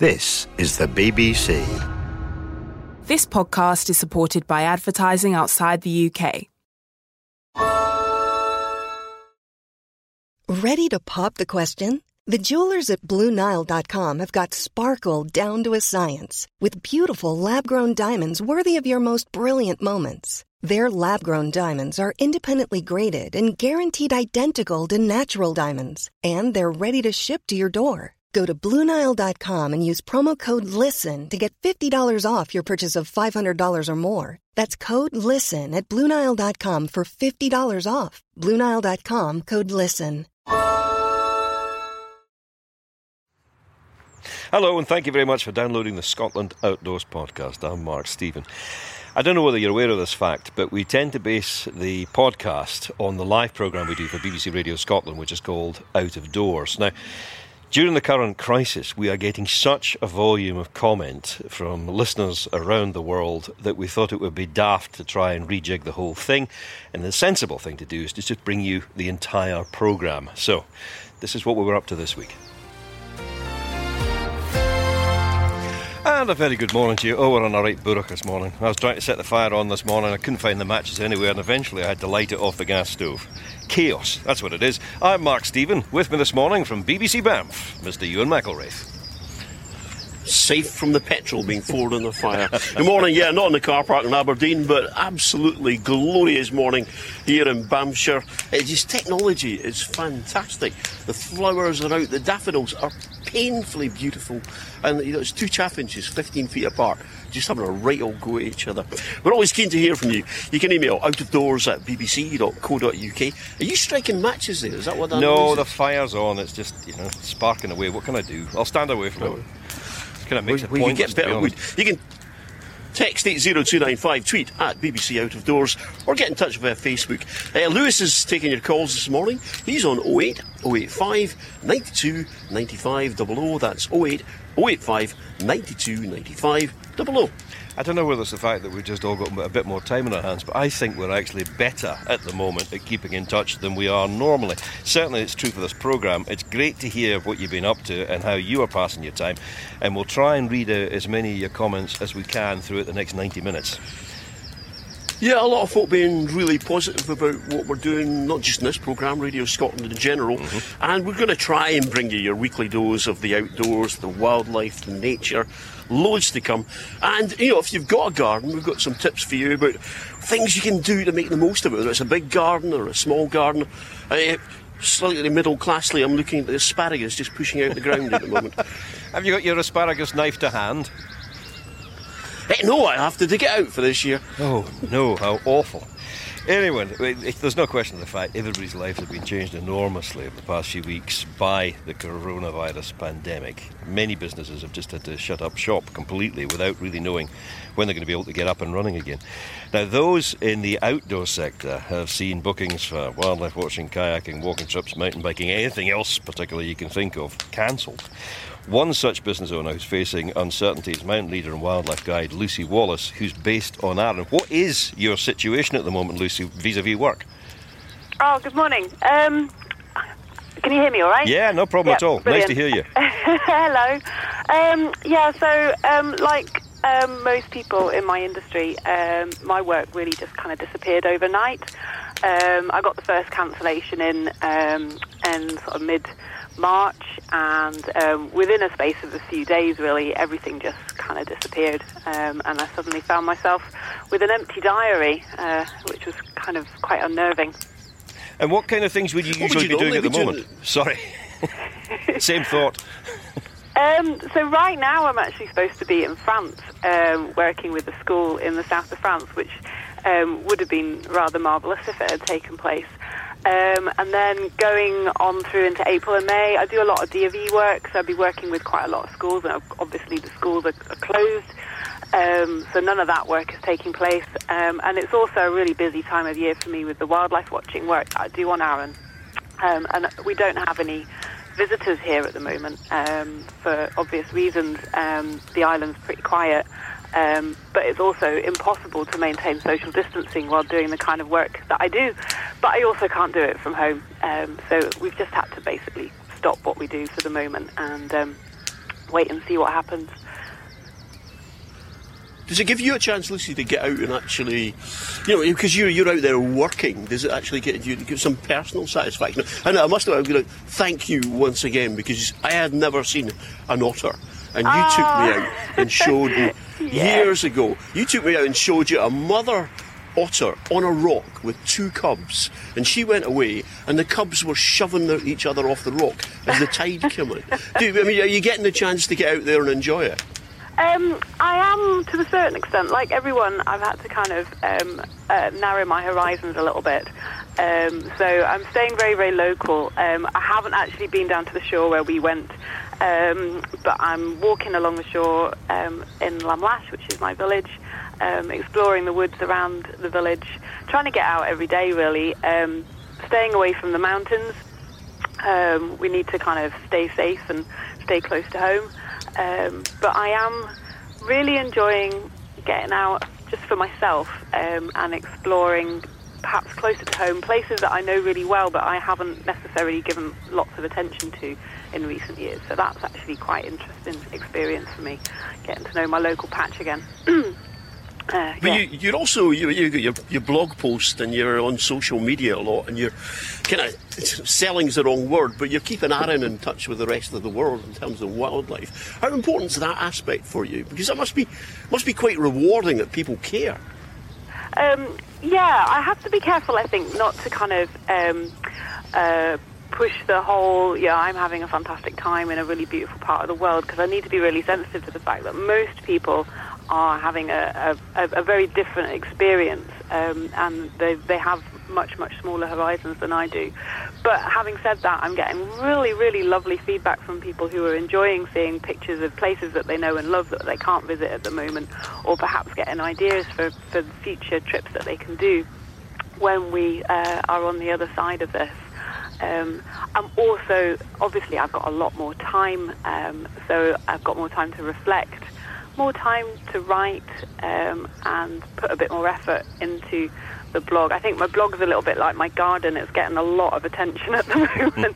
This is the BBC. This podcast is supported by advertising outside the UK. Ready to pop the question? The jewelers at BlueNile.com have got sparkle down to a science with beautiful lab-grown diamonds worthy of your most brilliant moments. Their lab-grown diamonds are independently graded and guaranteed identical to natural diamonds, and they're ready to ship to your door. Go to BlueNile.com and use promo code LISTEN to get $50 off your purchase of $500 or more. That's code LISTEN at BlueNile.com for $50 off. BlueNile.com, code LISTEN. Hello, and thank you very much for downloading the Scotland Outdoors podcast. I'm Mark Stephen. I don't know whether you're aware of this fact, but we tend to base the podcast on the live programme we do for BBC Radio Scotland, which is called Out of Doors. Now, during the current crisis, we are getting such a volume of comment from listeners around the world that we thought it would be daft to try and rejig the whole thing. And the sensible thing to do is to just bring you the entire programme. So, this is what we were up to this week. And a very good morning to you. Oh, we're on a right boorach this morning. I was trying to set the fire on this morning. I couldn't find the matches anywhere, and eventually I had to light it off the gas stove. Chaos, that's what it is. I'm Mark Stephen. With me this morning from BBC Banff, Mr. Ewan McElwraith. Safe from the petrol being poured on the fire. Good morning, yeah, not in the car park in Aberdeen, but absolutely glorious morning here in Banffshire. It's just technology is fantastic. The flowers are out, the daffodils are painfully beautiful, and you know, it's two chaffinches 15 feet apart, just having a right old go at each other. We're always keen to hear from you. You can email outofdoors@bbc.co.uk. Are you striking matches there? Is that what that is? No, the fire's on. It's just, sparking away. What can I do? I'll stand away from it. Kind of makes it pointless, you get better wood. You can text 80295, tweet at BBC Out of Doors, or get in touch via Facebook. Lewis is taking your calls this morning. He's on 08 085 92 95 00. That's 08 085 92 95 00. I don't know whether it's the fact that we've just all got a bit more time on our hands, but I think we're actually better at the moment at keeping in touch than we are normally. Certainly it's true for this programme. It's great to hear what you've been up to and how you are passing your time, and we'll try and read out as many of your comments as we can throughout the next 90 minutes. Yeah, a lot of folk being really positive about what we're doing, not just in this programme, Radio Scotland in general. And we're going to try and bring you your weekly dose of the outdoors, the wildlife, the nature. Loads to come. And, if you've got a garden, we've got some tips for you about things you can do to make the most of it, whether it's a big garden or a small garden. Slightly middle-classly, I'm looking at the asparagus just pushing out the ground at the moment. Have you got your asparagus knife to hand? No, I have to dig it out for this year. Oh, no, how awful. Anyway, there's no question of the fact everybody's lives have been changed enormously over the past few weeks by the coronavirus pandemic. Many businesses have just had to shut up shop completely without really knowing when they're going to be able to get up and running again. Now, those in the outdoor sector have seen bookings for wildlife watching, kayaking, walking trips, mountain biking, anything else particularly you can think of, cancelled. One such business owner who's facing uncertainty is mountain leader and wildlife guide Lucy Wallace, who's based on Arran. What is your situation at the moment, Lucy, vis-a-vis work? Oh, good morning. Can you hear me all right? Yeah, no problem at all. Brilliant. Nice to hear you. Hello. Like most people in my industry, my work really just kind of disappeared overnight. I got the first cancellation in sort of mid-March, and within a space of a few days, really, everything just kind of disappeared. And I suddenly found myself with an empty diary, which was kind of quite unnerving. And what kind of things would you usually be doing at the moment? Sorry. Same thought. So right now I'm actually supposed to be in France, working with a school in the south of France, which would have been rather marvellous if it had taken place. And then going on through into April and May, I do a lot of DOV work, so I'll be working with quite a lot of schools, and obviously the schools are closed, so none of that work is taking place. And it's also a really busy time of year for me with the wildlife watching work that I do on Arran. And we don't have any visitors here at the moment, for obvious reasons. The island's pretty quiet. But it's also impossible to maintain social distancing while doing the kind of work that I do. But I also can't do it from home. So we've just had to basically stop what we do for the moment and wait and see what happens. Does it give you a chance, Lucy, to get out and actually, because you're out there working, does it actually give some personal satisfaction? And I must have, thank you once again, because I had never seen an otter. And you took me out and showed me, years ago, you took me out and showed you a mother otter on a rock with 2 cubs, and she went away and the cubs were shoving each other off the rock as the tide came in. Are you getting the chance to get out there and enjoy it? I am, to a certain extent. Like everyone, I've had to kind of narrow my horizons a little bit. So I'm staying very, very local. I haven't actually been down to the shore where we went, but I'm walking along the shore in Lamlash, which is my village, exploring the woods around the village, trying to get out every day, really, staying away from the mountains. We need to kind of stay safe and stay close to home. But I am really enjoying getting out just for myself and exploring perhaps closer to home, places that I know really well but I haven't necessarily given lots of attention to in recent years. So that's actually quite an interesting experience for me, getting to know my local patch again. But you're also, you blog post and you're on social media a lot, and you're kind of, selling's the wrong word, but you're keeping Arran in touch with the rest of the world in terms of wildlife. How important is that aspect for you? Because it must be quite rewarding that people care. I have to be careful, I think, not to kind of push the whole, I'm having a fantastic time in a really beautiful part of the world, because I need to be really sensitive to the fact that most people are having a very different experience, and they have much, much smaller horizons than I do. But having said that, I'm getting really, really lovely feedback from people who are enjoying seeing pictures of places that they know and love that they can't visit at the moment, or perhaps getting ideas for future trips that they can do when we are on the other side of this. I'm also, obviously, I've got a lot more time, so I've got more time to reflect, more time to write, and put a bit more effort into the blog. I think my blog's a little bit like my garden. It's getting a lot of attention at the moment.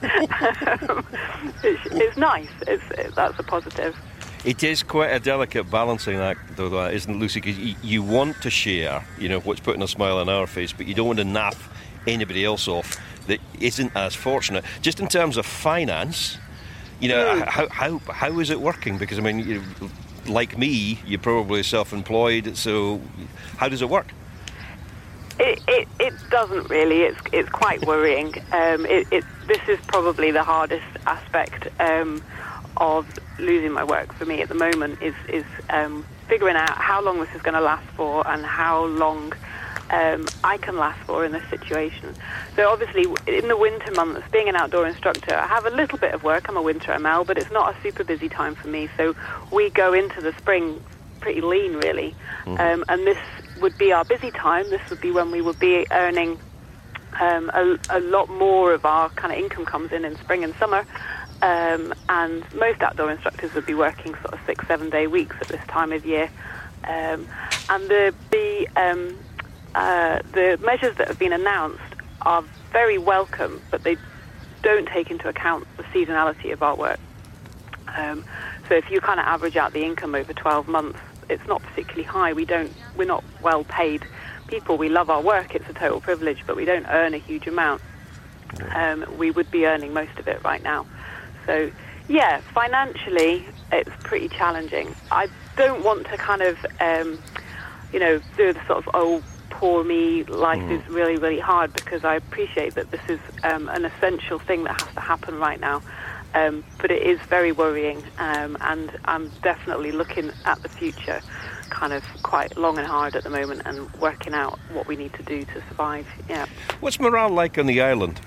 It's nice. That's a positive. It is quite a delicate balancing act, though, isn't it, Lucy? Because you want to share, what's putting a smile on our face, but you don't want to nap anybody else off that isn't as fortunate. Just in terms of finance, how is it working? Because, like me, you're probably self-employed, so how does it work? It doesn't really. It's quite worrying. This is probably the hardest aspect of losing my work for me at the moment, is figuring out how long this is going to last for and how long I can last for in this situation. So obviously in the winter months, being an outdoor instructor, I have a little bit of work. I'm a winter ML, but it's not a super busy time for me. So we go into the spring pretty lean, really. And this would be our busy time. This would be when we would be earning a lot more of our kind of income comes in spring and summer. And most outdoor instructors would be working sort of 6-7 day weeks at this time of year. And the measures that have been announced are very welcome, but they don't take into account the seasonality of our work. So if you kind of average out the income over 12 months, it's not particularly high. We're not well paid people. We love our work. It's a total privilege, but we don't earn a huge amount. We would be earning most of it right now. So yeah, financially, it's pretty challenging. I don't want to kind of, do the sort of, poor me, life is really, really hard, because I appreciate that this is an essential thing that has to happen right now. But it is very worrying, and I'm definitely looking at the future kind of quite long and hard at the moment and working out what we need to do to survive. Yeah. What's morale like on the island?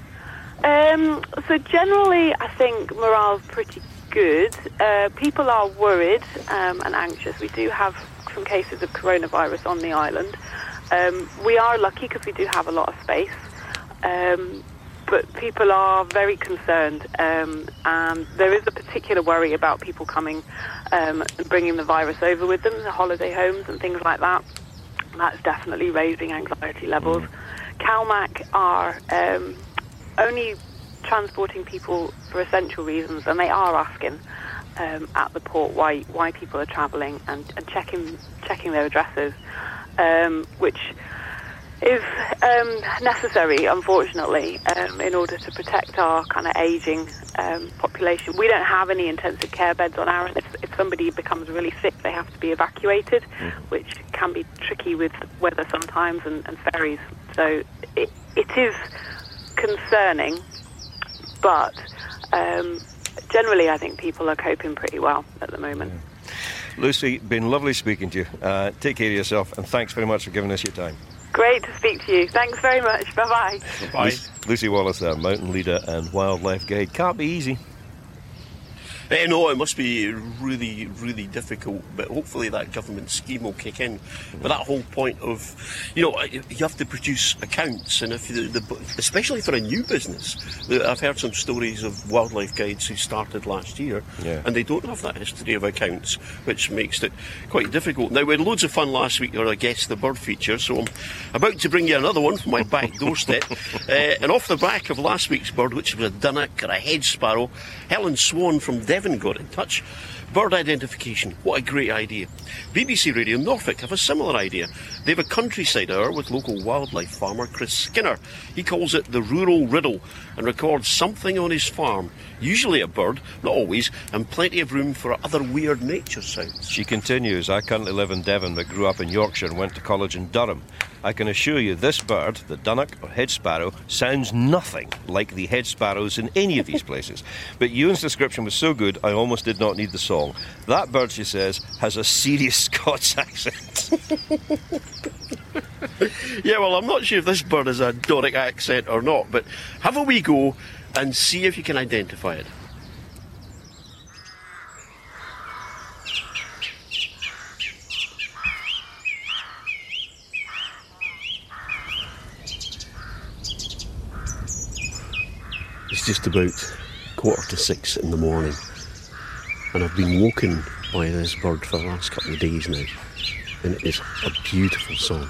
So generally, I think morale's pretty good. People are worried and anxious. We do have some cases of coronavirus on the island. We are lucky because we do have a lot of space. But people are very concerned, and there is a particular worry about people coming and bringing the virus over with them, the holiday homes and things like that. That's definitely raising anxiety levels. CalMac are only transporting people for essential reasons, and they are asking. at the port why people are travelling and checking their addresses, which is necessary, unfortunately, in order to protect our kind of ageing population. We don't have any intensive care beds on Arran. If somebody becomes really sick, they have to be evacuated, which can be tricky with weather sometimes and ferries. So it is concerning, but generally I think people are coping pretty well at the moment. Lucy, been lovely speaking to you. Take care of yourself, and thanks very much for giving us your time. Great to speak to you. Thanks very much. Bye-bye. Bye. Lucy Wallace there, mountain leader and wildlife guide. Can't be easy. No, it must be really, really difficult, but hopefully that government scheme will kick in. But that whole point of, you have to produce accounts, and if especially for a new business, I've heard some stories of wildlife guides who started last year, and they don't have that history of accounts, which makes it quite difficult. Now, we had loads of fun last week on our Guess the Bird feature, so I'm about to bring you another one from my back doorstep. And off the back of last week's bird, which was a dunnock or a hedge sparrow, Helen Swan from Devon got in touch. Bird identification, what a great idea. BBC Radio Norfolk have a similar idea. They have a countryside hour with local wildlife farmer Chris Skinner. He calls it the Rural Riddle and records something on his farm, usually a bird, not always, and plenty of room for other weird nature sounds. She continues, I currently live in Devon but grew up in Yorkshire and went to college in Durham. I can assure you this bird, the dunnock or hedge sparrow, sounds nothing like the hedge sparrows in any of these places. But Ewan's description was so good, I almost did not need the song. That bird, she says, has a serious Scots accent. Yeah, well, I'm not sure if this bird has a Doric accent or not, but have a wee go and see if you can identify it. It's just about 5:45 in the morning, and I've been woken by this bird for the last couple of days now, and it is a beautiful song.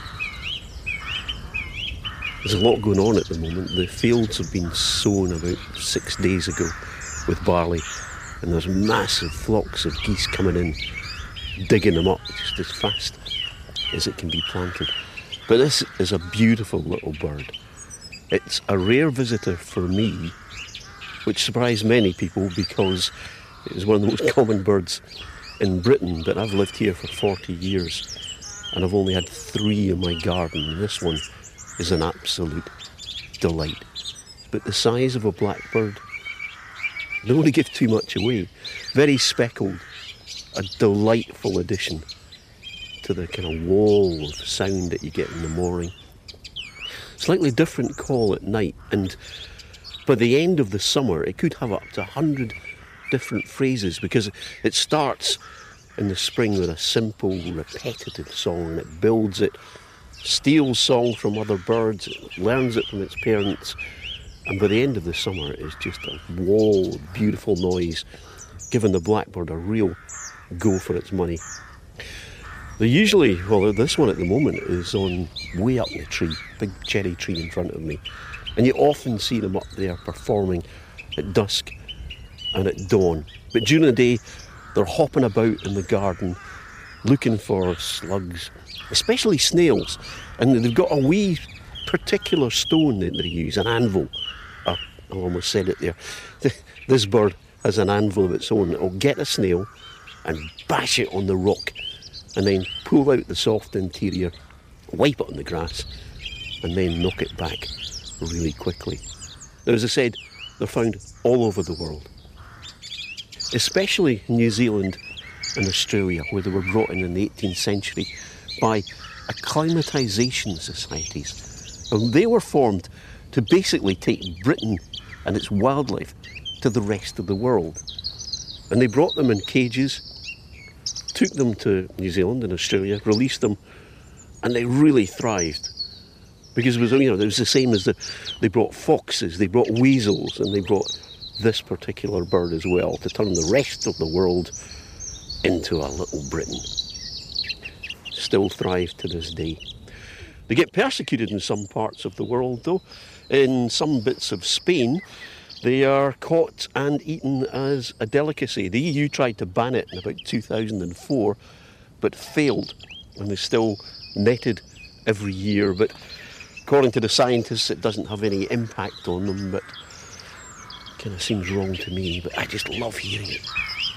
There's a lot going on at the moment. The fields have been sown about 6 days ago with barley, and there's massive flocks of geese coming in, digging them up just as fast as it can be planted. But this is a beautiful little bird. It's a rare visitor for me, which surprised many people because it was one of the most common birds in Britain, but I've lived here for 40 years and I've only had 3 in my garden, and this one is an absolute delight. But the size of a blackbird, I don't want to give too much away, very speckled, a delightful addition to the kind of wall of sound that you get in the morning. Slightly different call at night, and by the end of the summer it could have up to 100 different phrases, because it starts in the spring with a simple repetitive song and it builds it, steals song from other birds, it learns it from its parents, and by the end of the summer it is just a wall of beautiful noise, giving the blackbird a real go for its money. They usually, well, this one at the moment is on way up in the tree, big cherry tree in front of me, and you often see them up there performing at dusk and at dawn. But during the day they're hopping about in the garden looking for slugs, especially snails, and they've got a wee particular stone that they use, an anvil. I almost said it there. This bird has an anvil of its own. It'll get a snail and bash it on the rock, and then pull out the soft interior, wipe it on the grass, and then knock it back really quickly. Now, as I said, they're found all over the world, especially New Zealand and Australia, where they were brought in the 18th century by acclimatisation societies. And they were formed to basically take Britain and its wildlife to the rest of the world. And they brought them in cages, took them to New Zealand and Australia, released them, and they really thrived. Because it was, it was the same as they brought foxes, they brought weasels, and they brought this particular bird as well, to turn the rest of the world into a little Britain. Still thrive to this day. They get persecuted in some parts of the world, though. In some bits of Spain, They are caught and eaten as a delicacy. The EU tried to ban it in about 2004, but failed, and they're still netted every year. But according to the scientists, it doesn't have any impact on them, but it kind of seems wrong to me, but I just love hearing it.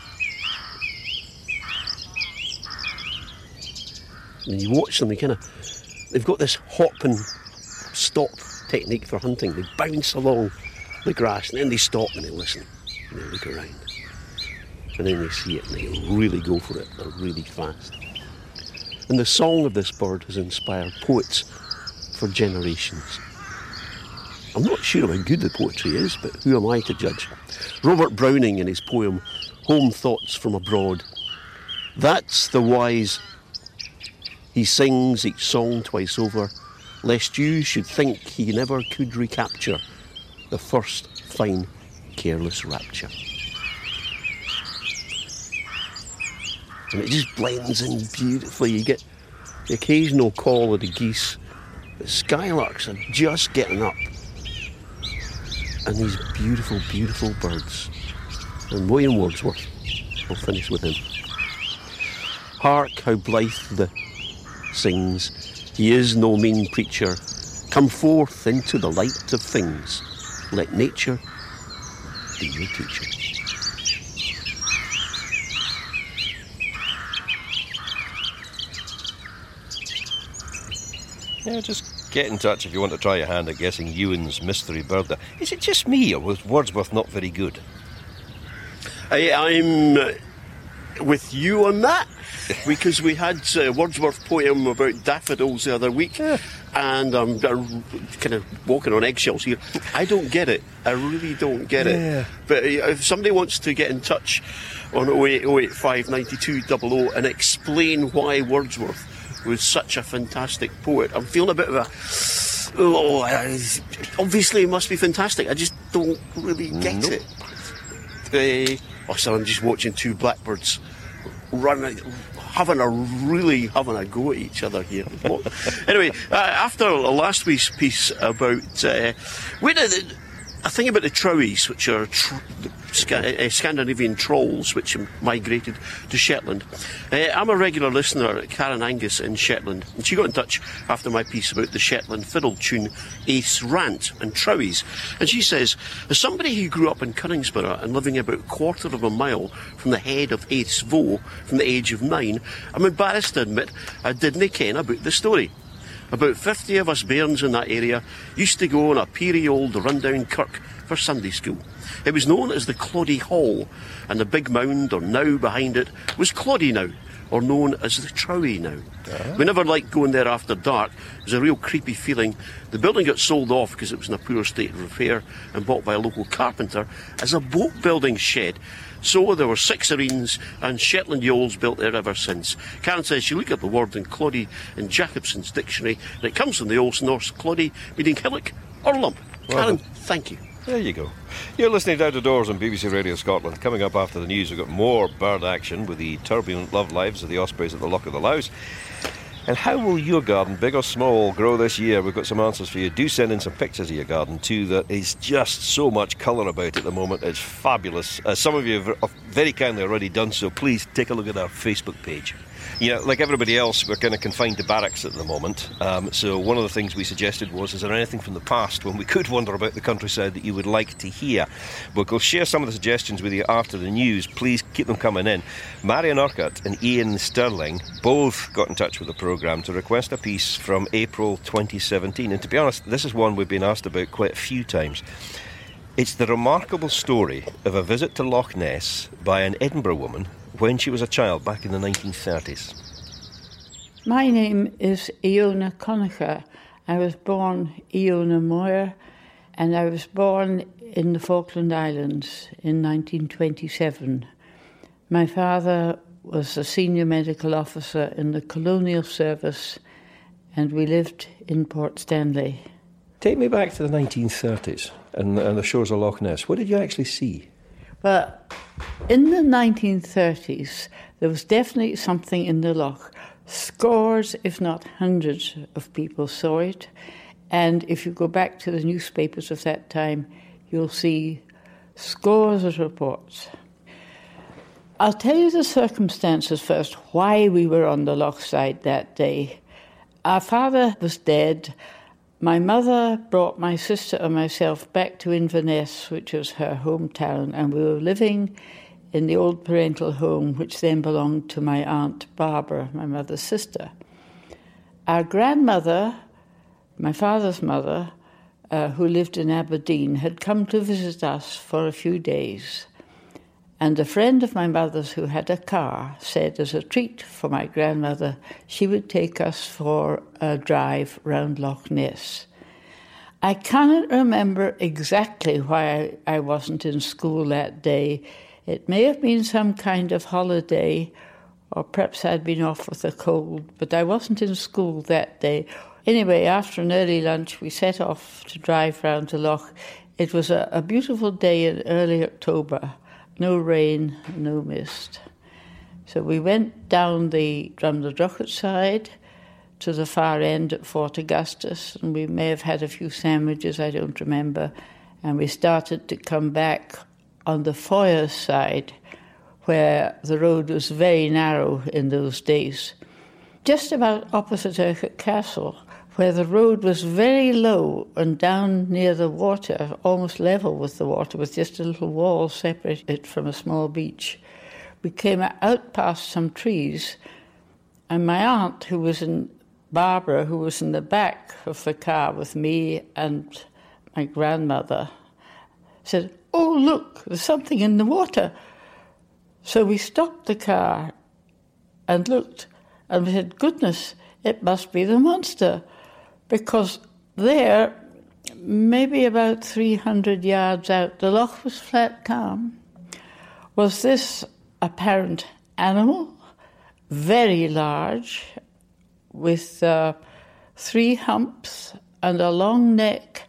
When you watch them, they've got this hop and stop technique for hunting. They bounce along the grass and then they stop and they listen and they look around. And then they see it and they really go for it. They're really fast. And the song of this bird has inspired poets for generations. I'm not sure how good the poetry is, but who am I to judge? Robert Browning, in his poem Home Thoughts from Abroad, that's the wise. He sings each song twice over, lest you should think he never could recapture the first fine, careless rapture. And it just blends in beautifully. You get the occasional call of the geese. The skylarks are just getting up. And these beautiful, beautiful birds. And William Wordsworth, I'll finish with him. Hark how blithe the sings, he is no mean preacher. Come forth into the light of things. Let nature be your teacher. Yeah, just get in touch if you want to try your hand at guessing Ewan's mystery bird. Is it just me, or was Wordsworth not very good? I'm with you on that, because we had Wordsworth poem about daffodils the other week, and I'm kind of walking on eggshells here. I don't get it. I really don't get it. But if somebody wants to get in touch on 08085 92 00 and explain why Wordsworth was such a fantastic poet, I'm feeling a bit of obviously it must be fantastic. I just don't really get it. So I'm just watching two blackbirds running, having a go at each other here. Anyway, after last week's piece about a thing about the Trowies, which are Scandinavian trolls which migrated to Shetland. I'm a regular listener at Karen Angus in Shetland, and she got in touch after my piece about the Shetland fiddle tune Ace Rant and Trowies. And she says, as somebody who grew up in Cunningsborough and living about a quarter of a mile from the head of Ace Voe from the age of 9, I'm embarrassed to admit I didn't ken about the story. About 50 of us bairns in that area used to go on a peery old rundown kirk for Sunday school. It was known as the Cloddy Hall, and the big mound or knowe behind it was Cloddy Knowe, or known as the Trowie Knowe. We never liked going there after dark. It was a real creepy feeling. The building got sold off because it was in a poor state of repair and bought by a local carpenter as a boat building shed. So there were 6 arenas and Shetland yawls built there ever since. Karen says she looked at the word in Cloddy in Jacobson's dictionary, and it comes from the Old Norse Cloddy, meaning hillock or lump. Karen, thank you. There you go. You're listening to Out of Doors on BBC Radio Scotland. Coming up after the news, we've got more bird action with the turbulent love lives of the ospreys at the Loch of the Louse. And how will your garden, big or small, grow this year? We've got some answers for you. Do send in some pictures of your garden too. There is just so much colour about it at the moment. It's fabulous. Some of you have very kindly already done so. Please take a look at our Facebook page. You know, like everybody else, we're kind of confined to barracks at the moment. So one of the things we suggested was, is there anything from the past when we could wander about the countryside that you would like to hear? We'll share some of the suggestions with you after the news. Please keep them coming in. Marion Urquhart and Ian Sterling both got in touch with the programme to request a piece from April 2017. And to be honest, this is one we've been asked about quite a few times. It's the remarkable story of a visit to Loch Ness by an Edinburgh woman when she was a child back in the 1930s. My name is Iona Conacher. I was born Iona Moyer, and I was born in the Falkland Islands in 1927. My father was a senior medical officer in the Colonial Service, and we lived in Port Stanley. Take me back to the 1930s and the shores of Loch Ness. What did you actually see? Well, in the 1930s, there was definitely something in the loch. Scores, if not hundreds, of people saw it. And if you go back to the newspapers of that time, you'll see scores of reports. I'll tell you the circumstances first, why we were on the loch side that day. Our father was dead. My mother brought my sister and myself back to Inverness, which was her hometown, and we were living in the old parental home, which then belonged to my Aunt Barbara, my mother's sister. Our grandmother, my father's mother, who lived in Aberdeen, had come to visit us for a few days. And a friend of my mother's who had a car said as a treat for my grandmother, she would take us for a drive round Loch Ness. I cannot remember exactly why I wasn't in school that day. It may have been some kind of holiday, or perhaps I'd been off with a cold, but I wasn't in school that day. Anyway, after an early lunch, we set off to drive round the loch. It was a beautiful day in early October. No rain, no mist. So we went down the Drumnadrochit side to the far end at Fort Augustus, and we may have had a few sandwiches, I don't remember, and we started to come back on the Foyers side, where the road was very narrow in those days, just about opposite Urquhart Castle, where the road was very low and down near the water, almost level with the water, with just a little wall separating it from a small beach. We came out past some trees, and my aunt, Barbara, who was in the back of the car with me and my grandmother, said, "Oh, look, there's something in the water." So we stopped the car and looked, and we said, "Goodness, it must be the monster." Because there, maybe about 300 yards out, the loch was flat calm, was this apparent animal, very large, with 3 humps and a long neck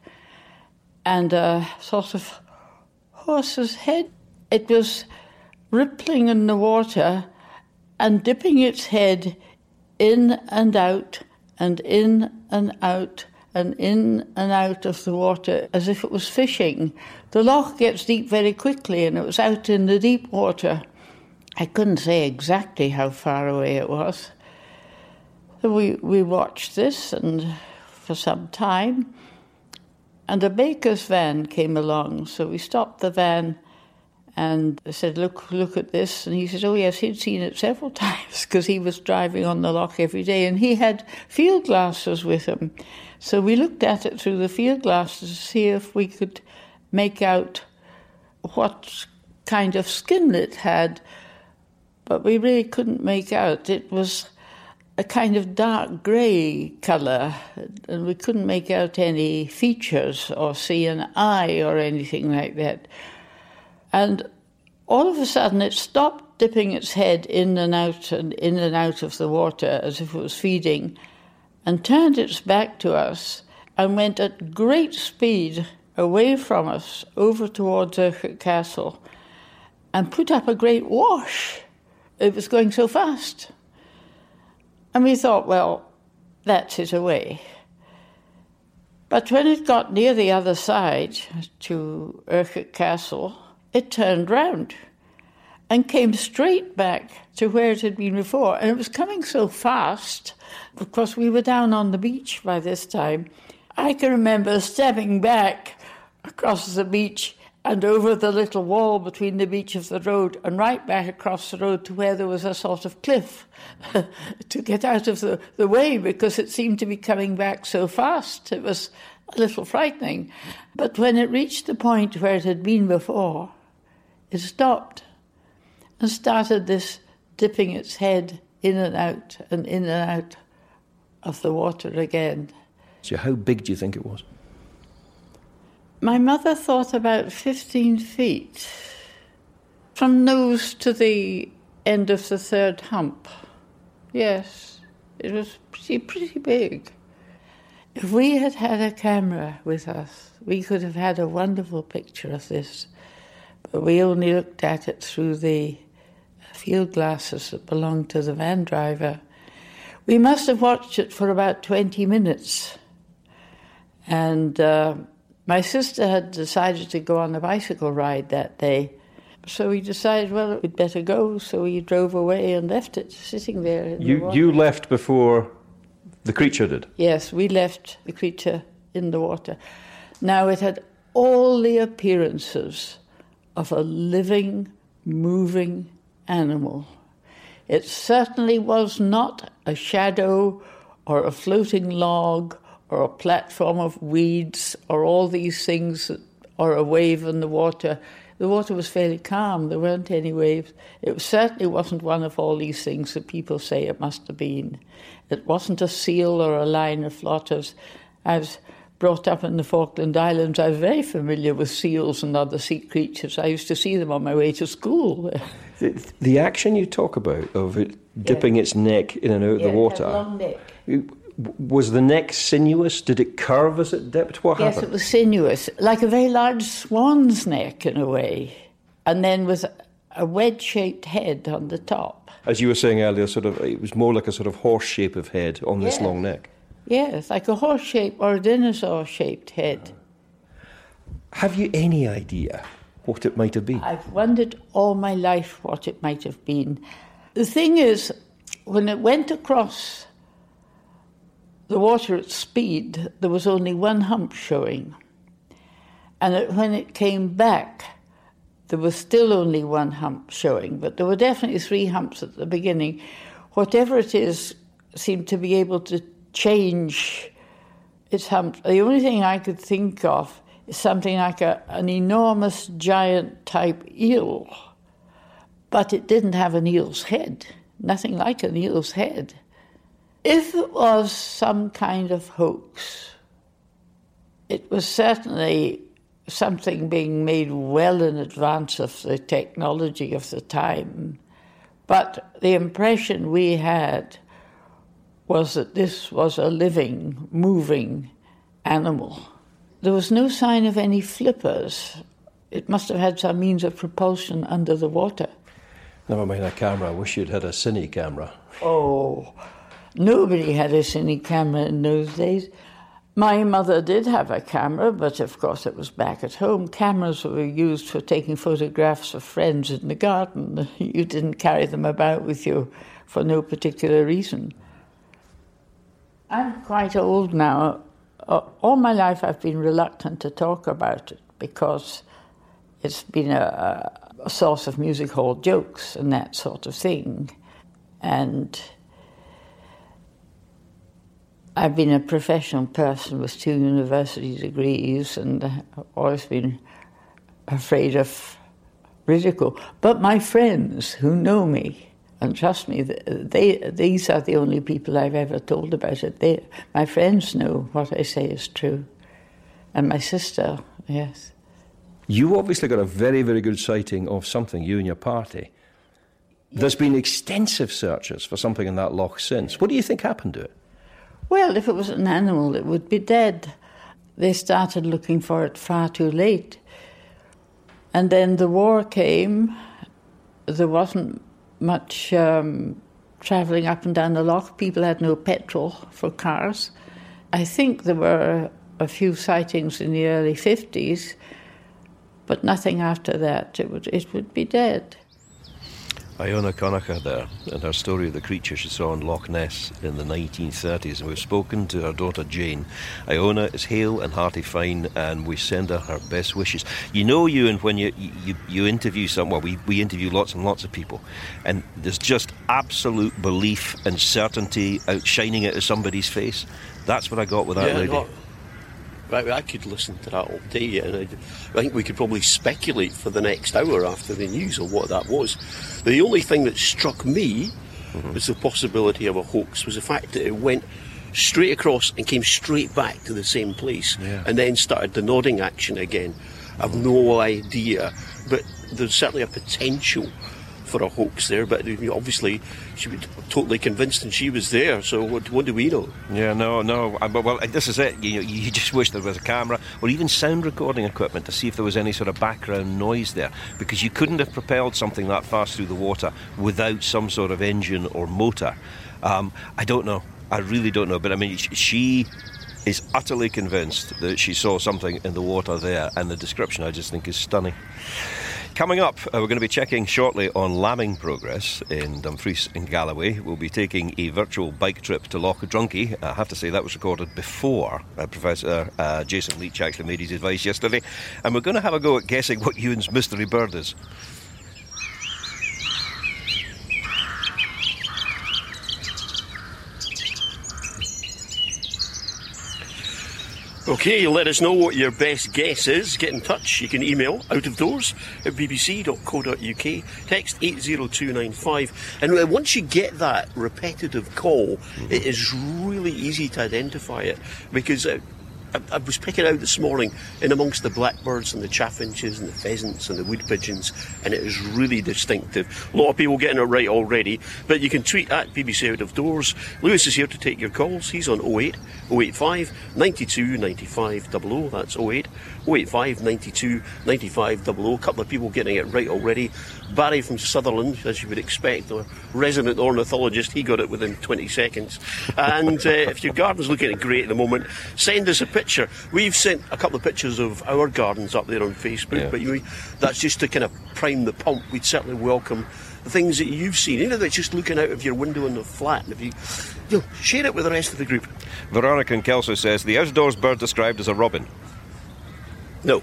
and a sort of horse's head. It was rippling in the water and dipping its head in and out and in and out and in and out of the water as if it was fishing. The loch gets deep very quickly, and it was out in the deep water. I couldn't say exactly how far away it was. So we watched this and for some time, and a baker's van came along, so we stopped the van and I said, look at this. And he said, oh, yes, he'd seen it several times because he was driving on the loch every day, and he had field glasses with him. So we looked at it through the field glasses to see if we could make out what kind of skin it had, but we really couldn't make out. It was a kind of dark grey colour, and we couldn't make out any features or see an eye or anything like that. And all of a sudden it stopped dipping its head in and out of the water as if it was feeding, and turned its back to us and went at great speed away from us over towards Urquhart Castle and put up a great wash. It was going so fast. And we thought, well, that's it away. But when it got near the other side to Urquhart Castle, it turned round and came straight back to where it had been before. And it was coming so fast, because we were down on the beach by this time. I can remember stepping back across the beach and over the little wall between the beach of the road and right back across the road to where there was a sort of cliff to get out of the way, because it seemed to be coming back so fast. It was a little frightening. But when it reached the point where it had been before, it stopped and started this dipping its head in and out of the water again. So how big do you think it was? My mother thought about 15 feet, from nose to the end of the third hump. Yes, it was pretty big. If we had had a camera with us, we could have had a wonderful picture of this, but we only looked at it through the field glasses that belonged to the van driver. We must have watched it for about 20 minutes, and My sister had decided to go on a bicycle ride that day. So we decided, well, we'd better go. So we drove away and left it sitting there in the water. You left before the creature did? Yes, we left the creature in the water. Now, it had all the appearances of a living, moving animal. It certainly was not a shadow or a floating log or a platform of weeds or all these things, or a wave in the water. The water was fairly calm. There weren't any waves. It certainly wasn't one of all these things that people say it must have been. It wasn't a seal or a line of flotters. I was brought up in the Falkland Islands. I was very familiar with seals and other sea creatures. I used to see them on my way to school. The action you talk about of it dipping its neck in and out of the water. It had a long neck. Was the neck sinuous? Did it curve as it dipped? What happened? Yes, it was sinuous, like a very large swan's neck in a way, and then with a wedge-shaped head on the top. As you were saying earlier, it was more like a sort of horse shape of head on this long neck. Yes, like a horse shape or a dinosaur-shaped head. Have you any idea what it might have been? I've wondered all my life what it might have been. The thing is, when it went across the water at speed, there was only one hump showing. And when it came back, there was still only one hump showing, but there were definitely 3 humps at the beginning. Whatever it is seemed to be able to change its hump. The only thing I could think of is something like an enormous giant type eel, but it didn't have an eel's head, nothing like an eel's head. If it was some kind of hoax, it was certainly something being made well in advance of the technology of the time. But the impression we had was that this was a living, moving animal. There was no sign of any flippers. It must have had some means of propulsion under the water. Never mind a camera. I wish you'd had a cine camera. Oh, nobody had a cine camera in those days. My mother did have a camera, but of course it was back at home. Cameras were used for taking photographs of friends in the garden. You didn't carry them about with you for no particular reason. I'm quite old now. All my life I've been reluctant to talk about it because it's been a source of music hall jokes and that sort of thing. And I've been a professional person with 2 university degrees, and I've always been afraid of ridicule. But my friends who know me, and trust me, these are the only people I've ever told about it. My friends know what I say is true. And my sister, yes. You obviously got a very, very good sighting of something, you and your party. Yes. There's been extensive searches for something in that loch since. What do you think happened to it? Well, if it was an animal, it would be dead. They started looking for it far too late. And then the war came. There wasn't much travelling up and down the loch. People had no petrol for cars. I think there were a few sightings in the early 50s, but nothing after that. It would be dead. Iona Connacher there, and her story of the creature she saw in Loch Ness in the 1930s, and we've spoken to her daughter Jane. Iona is hale and hearty fine, and we send her best wishes. You know, Ewan, when you interview someone, we interview lots and lots of people, and there's just absolute belief and certainty outshining out of somebody's face. That's what I got with that lady. I could listen to that all day, and I think we could probably speculate for the next hour after the news on what that was. The only thing that struck me was the possibility of a hoax, was the fact that it went straight across and came straight back to the same place, and then started the nodding action again. I've no idea, but there's certainly a potential for a hoax there, but obviously she was totally convinced and she was there, so what do we know? Yeah, no, well, this is it. You just wish there was a camera or even sound recording equipment to see if there was any sort of background noise there, because you couldn't have propelled something that fast through the water without some sort of engine or motor. I don't know. I really don't know, but I mean, she is utterly convinced that she saw something in the water there, and the description I just think is stunning. Coming up, we're going to be checking shortly on lambing progress in Dumfries and Galloway. We'll be taking a virtual bike trip to Loch Drunkie. I have to say that was recorded before Professor Jason Leach actually made his advice yesterday. And we're going to have a go at guessing what Ewan's mystery bird is. OK, let us know what your best guess is. Get in touch. You can email outofdoors@bbc.co.uk, text 80295. And once you get that repetitive call, it is really easy to identify it, because I was picking out this morning in amongst the blackbirds and the chaffinches and the pheasants and the wood pigeons, and it is really distinctive. A lot of people getting it right already, but you can tweet at BBC Out of Doors. Lewis is here to take your calls. He's on 08 085 92 95 00. That's 08 085 92 95 00. A couple of people getting it right already. Barry from Sutherland, as you would expect, a resident ornithologist, he got it within 20 seconds. And if your garden's looking great at the moment, send us a picture. We've sent a couple of pictures of our gardens up there on Facebook, but that's just to kind of prime the pump. We'd certainly welcome the things that you've seen, even if it's just looking out of your window in the flat. And if you share it with the rest of the group. Veronica in Kelso says, the outdoors bird described as a robin. No.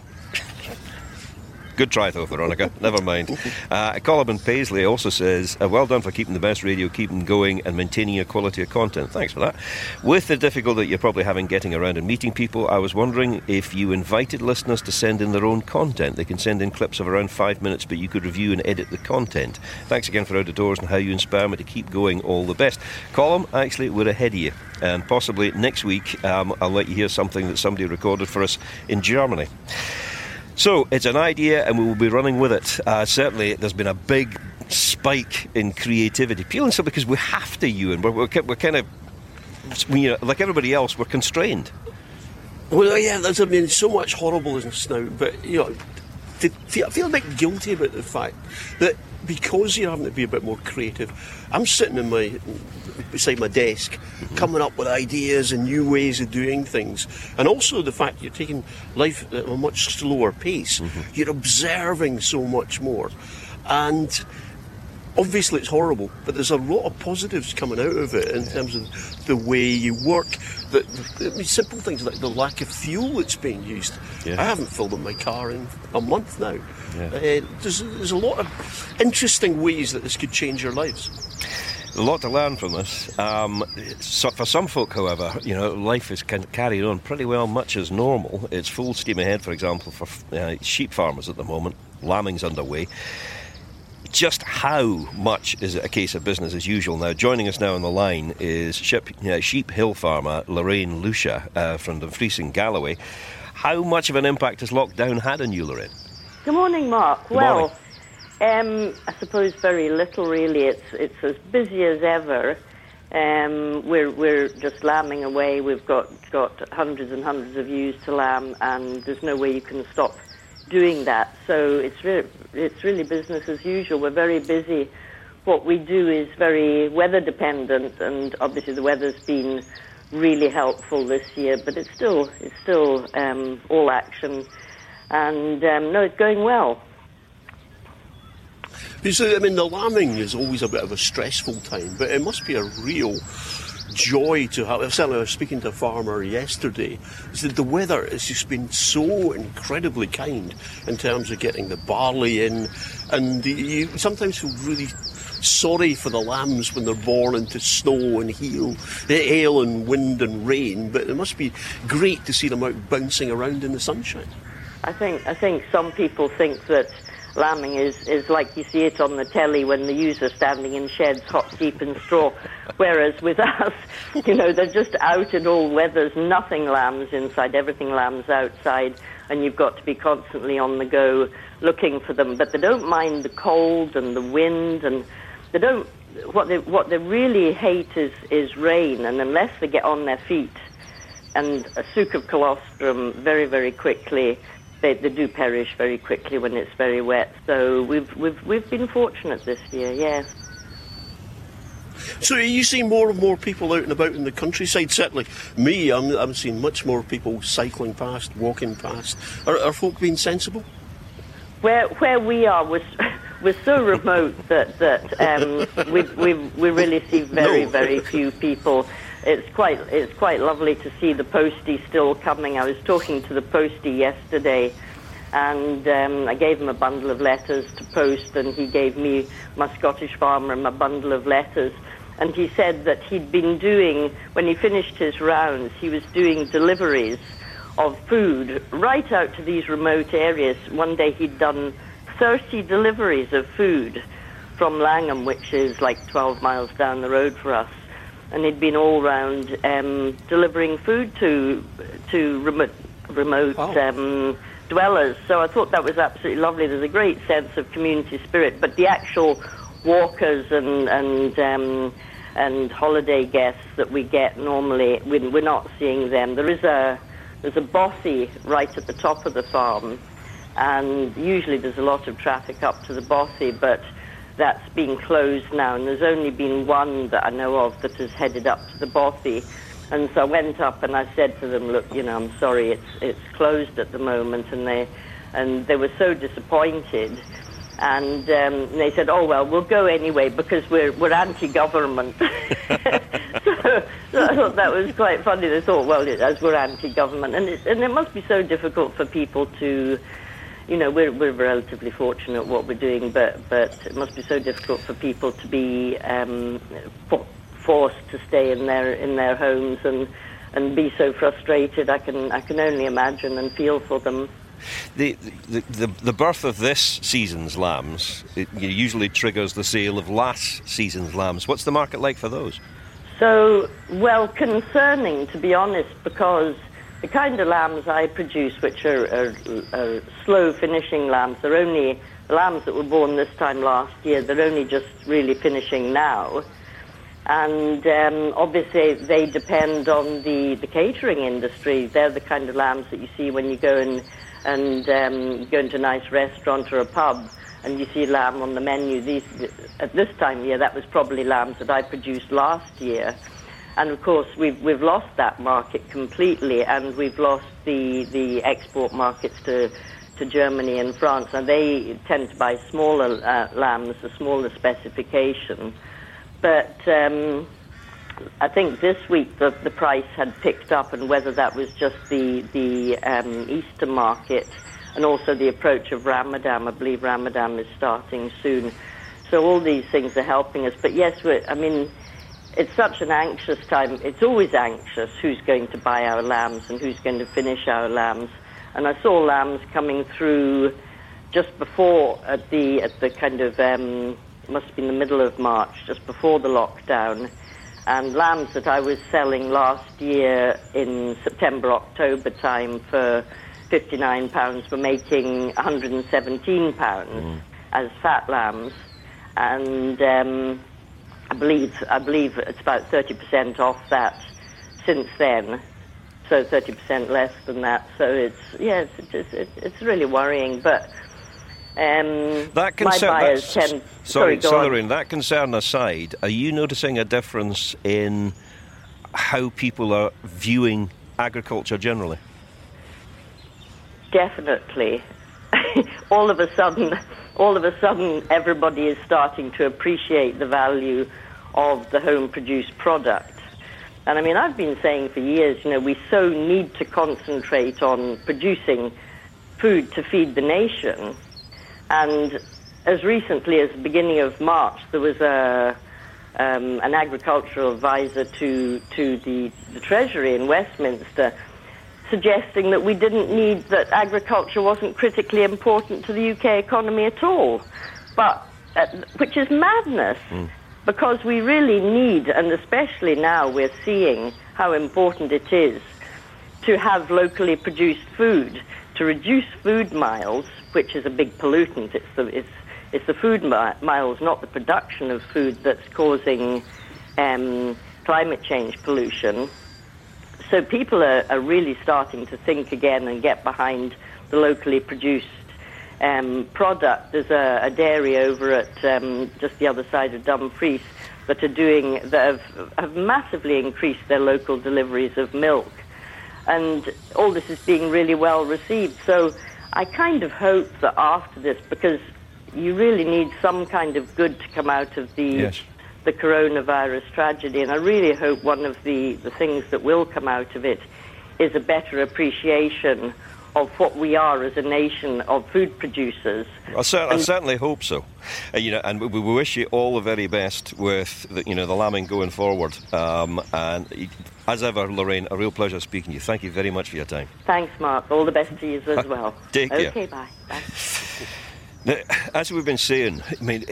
Good try, though, Veronica. Never mind. Colin Paisley also says, well done for keeping the best radio, keeping going and maintaining your quality of content. Thanks for that. With the difficulty you're probably having getting around and meeting people, I was wondering if you invited listeners to send in their own content. They can send in clips of around 5 minutes, but you could review and edit the content. Thanks again for Out of Doors and how you inspire me to keep going. All the best. Colin, actually, we're ahead of you. And possibly next week, I'll let you hear something that somebody recorded for us in Germany. So, it's an idea and we will be running with it. Certainly, there's been a big spike in creativity. Purely so because we have to, Ewan. We're kind of, like everybody else, we're constrained. Well, yeah, there's so much horribleness now, but, I feel a bit guilty about the fact that because you're having to be a bit more creative, I'm sitting beside my desk, coming up with ideas and new ways of doing things. And also the fact you're taking life at a much slower pace. You're observing so much more. And obviously it's horrible, but there's a lot of positives coming out of it in terms of the way you work. Simple things like the lack of fuel that's being used. I haven't filled up my car in a month now. There's a lot of interesting ways that this could change your lives. A lot to learn from this. So for some folk, however, life is carrying on pretty well, much as normal. It's full steam ahead, for example, for sheep farmers at the moment. Lambing's underway. Just how much is it a case of business as usual now? Joining us now on the line is sheep hill farmer Lorraine Lucia from Dumfries and Galloway. How much of an impact has lockdown had on you, Lorraine? Good morning, Mark. Good morning. I suppose very little, really. It's as busy as ever. We're just lambing away. We've got hundreds and hundreds of ewes to lamb, and there's no way you can stop doing that. So it's really business as usual. We're very busy. What we do is very weather dependent, and obviously the weather's been really helpful this year. But it's still all action, and no, it's going well. So, the lambing is always a bit of a stressful time, but it must be a real joy to have. Certainly, I was speaking to a farmer yesterday. He said the weather has just been so incredibly kind in terms of getting the barley in, and you sometimes feel really sorry for the lambs when they're born into snow and hail and wind and rain, but it must be great to see them out bouncing around in the sunshine. I think some people think that lambing is like you see it on the telly when the ewes are standing in sheds hot, deep in straw, whereas with us, they're just out in all weathers. Nothing lambs inside, everything lambs outside, and you've got to be constantly on the go looking for them. But they don't mind the cold and the wind, and they don't. What they really hate is rain, and unless they get on their feet and a soak of colostrum very, very quickly, they do perish very quickly when it's very wet. So we've been fortunate this year, yes. So are you seeing more and more people out and about in the countryside? Certainly me, I'm seeing much more people cycling past, walking past. Are folk being sensible? Where we are, we're so remote that we really see very few people. It's quite lovely to see the postie still coming. I was talking to the postie yesterday, and I gave him a bundle of letters to post, and he gave me, my Scottish farmer, a bundle of letters. And he said that he'd been doing, when he finished his rounds, he was doing deliveries of food right out to these remote areas. One day he'd done 30 deliveries of food from Langham, which is like 12 miles down the road for us. And he'd been all round delivering food to remote dwellers. So I thought that was absolutely lovely. There's a great sense of community spirit. But the actual walkers and holiday guests that we get normally, we're not seeing them. There's a bothy right at the top of the farm, and usually there's a lot of traffic up to the bothy, but that's been closed now, and there's only been one that I know of that has headed up to the bothy. And so I went up and I said to them, look, I'm sorry, it's closed at the moment, and they were so disappointed. And they said, oh, well, we'll go anyway because we're anti-government. So I thought that was quite funny. They thought, well, as we're anti-government. And it must be so difficult for people to, we're relatively fortunate what we're doing, but it must be so difficult for people to be forced to stay in their homes and be so frustrated. I can only imagine and feel for them. The birth of this season's lambs, it usually triggers the sale of last season's lambs. What's the market like for those? So, well, concerning, to be honest, because the kind of lambs I produce, which are slow finishing lambs, they're only the lambs that were born this time last year, they're only just really finishing now. And obviously they depend on the catering industry. They're the kind of lambs that you see when you go and go into a nice restaurant or a pub and you see lamb on the menu. At this time of year, that was probably lambs that I produced last year. And of course, we've lost that market completely, and we've lost the export markets to Germany and France. And they tend to buy smaller lambs, a smaller specification. But I think this week the price had picked up, and whether that was just the Easter market and also the approach of Ramadan. I believe Ramadan is starting soon. So all these things are helping us. But yes, it's such an anxious time. It's always anxious who's going to buy our lambs and who's going to finish our lambs. And I saw lambs coming through just before at the kind of must have been the middle of March, just before the lockdown. And lambs that I was selling last year in September, October time for £59 were making £117 as fat lambs. And I believe it's about 30% off that since then. So 30% less than that. So it's really worrying. But that concern, Lorraine, that concern aside, are you noticing a difference in how people are viewing agriculture generally? Definitely. All of a sudden, everybody is starting to appreciate the value of the home-produced product. And I mean, I've been saying for years, we so need to concentrate on producing food to feed the nation. And as recently as the beginning of March, there was an agricultural advisor to the Treasury in Westminster suggesting that we didn't need, that agriculture wasn't critically important to the UK economy at all, but which is madness, because we really need, and especially now we're seeing how important it is to have locally produced food, to reduce food miles, which is a big pollutant. It's the food miles, not the production of food, that's causing climate change pollution. So people are really starting to think again and get behind the locally produced product. There's a dairy over at just the other side of Dumfries that have massively increased their local deliveries of milk. And all this is being really well received. So I kind of hope that after this, because you really need some kind of good to come out of the coronavirus tragedy, and I really hope one of the things that will come out of it is a better appreciation of what we are as a nation of food producers. I certainly hope so. And we wish you all the very best with the lambing going forward. And as ever, Lorraine, a real pleasure speaking to you. Thank you very much for your time. Thanks, Mark. All the best to you as well. Take care. Okay, bye. Now, as we've been saying, I mean,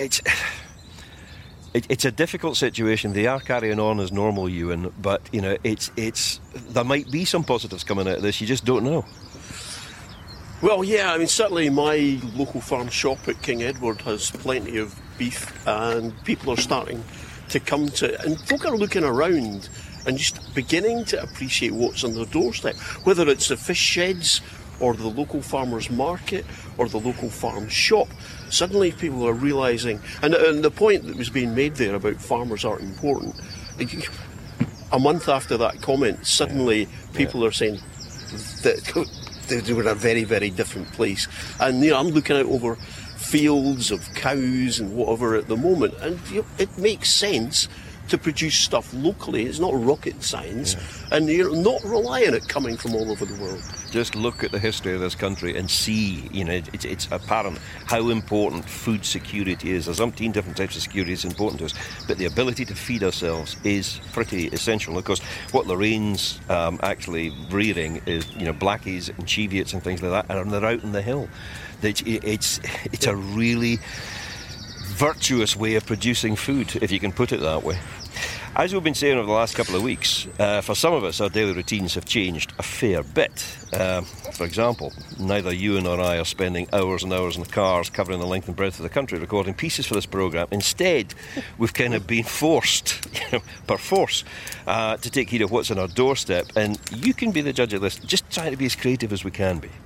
it's a difficult situation. They are carrying on as normal, Ewan, but there might be some positives coming out of this. You just don't know. Well, yeah, I mean, certainly my local farm shop at King Edward has plenty of beef, and people are starting to come to it. And folk are looking around and just beginning to appreciate what's on their doorstep, whether it's the fish sheds or the local farmer's market or the local farm shop. Suddenly people are realising, and the point that was being made there about farmers aren't important, a month after that comment, suddenly people are saying that they were in a very, very different place. And I'm looking out over fields of cows and whatever at the moment, and it makes sense to produce stuff locally. It's not rocket science, and you're not relying on it coming from all over the world. Just look at the history of this country and see, it's apparent how important food security is. There's umpteen different types of security that's important to us, but the ability to feed ourselves is pretty essential. Of course, what Lorraine's actually rearing is, blackies and Cheviots and things like that, and they're out in the hill. It's a really virtuous way of producing food, if you can put it that way. As we've been saying over the last couple of weeks, for some of us, our daily routines have changed a fair bit. For example, neither you nor I are spending hours and hours in the cars covering the length and breadth of the country recording pieces for this programme. Instead, we've kind of been forced, per force, to take heed of what's on our doorstep. And you can be the judge of this. Just try to be as creative as we can be.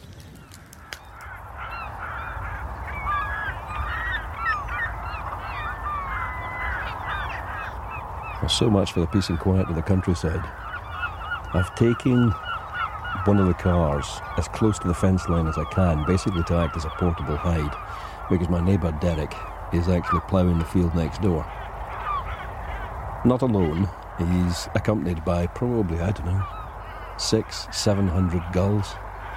So much for the peace and quiet of the countryside. I've taken one of the cars as close to the fence line as I can, basically to act as a portable hide, because my neighbour Derek is actually ploughing the field next door. Not alone, he's accompanied by probably, 600-700 gulls,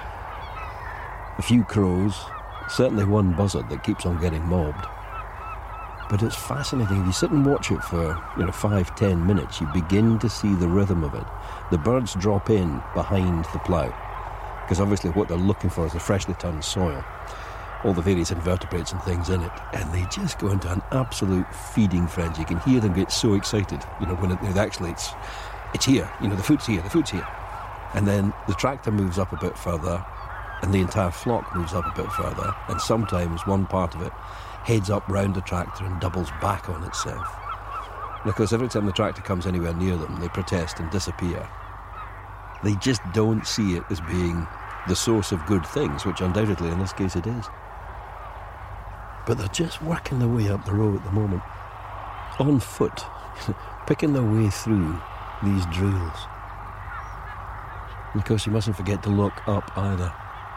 a few crows, certainly one buzzard that keeps on getting mobbed. But it's fascinating. If you sit and watch it for 5-10 minutes, you begin to see the rhythm of it. The birds drop in behind the plough, because obviously what they're looking for is the freshly turned soil, all the various invertebrates and things in it, and they just go into an absolute feeding frenzy. You can hear them get so excited, when it actually it's here, the food's here. And then the tractor moves up a bit further, and the entire flock moves up a bit further, and sometimes one part of it heads up round the tractor and doubles back on itself. Because every time the tractor comes anywhere near them, they protest and disappear. They just don't see it as being the source of good things, which undoubtedly in this case it is. But they're just working their way up the road at the moment, on foot, picking their way through these drills. And of course, you mustn't forget to look up either.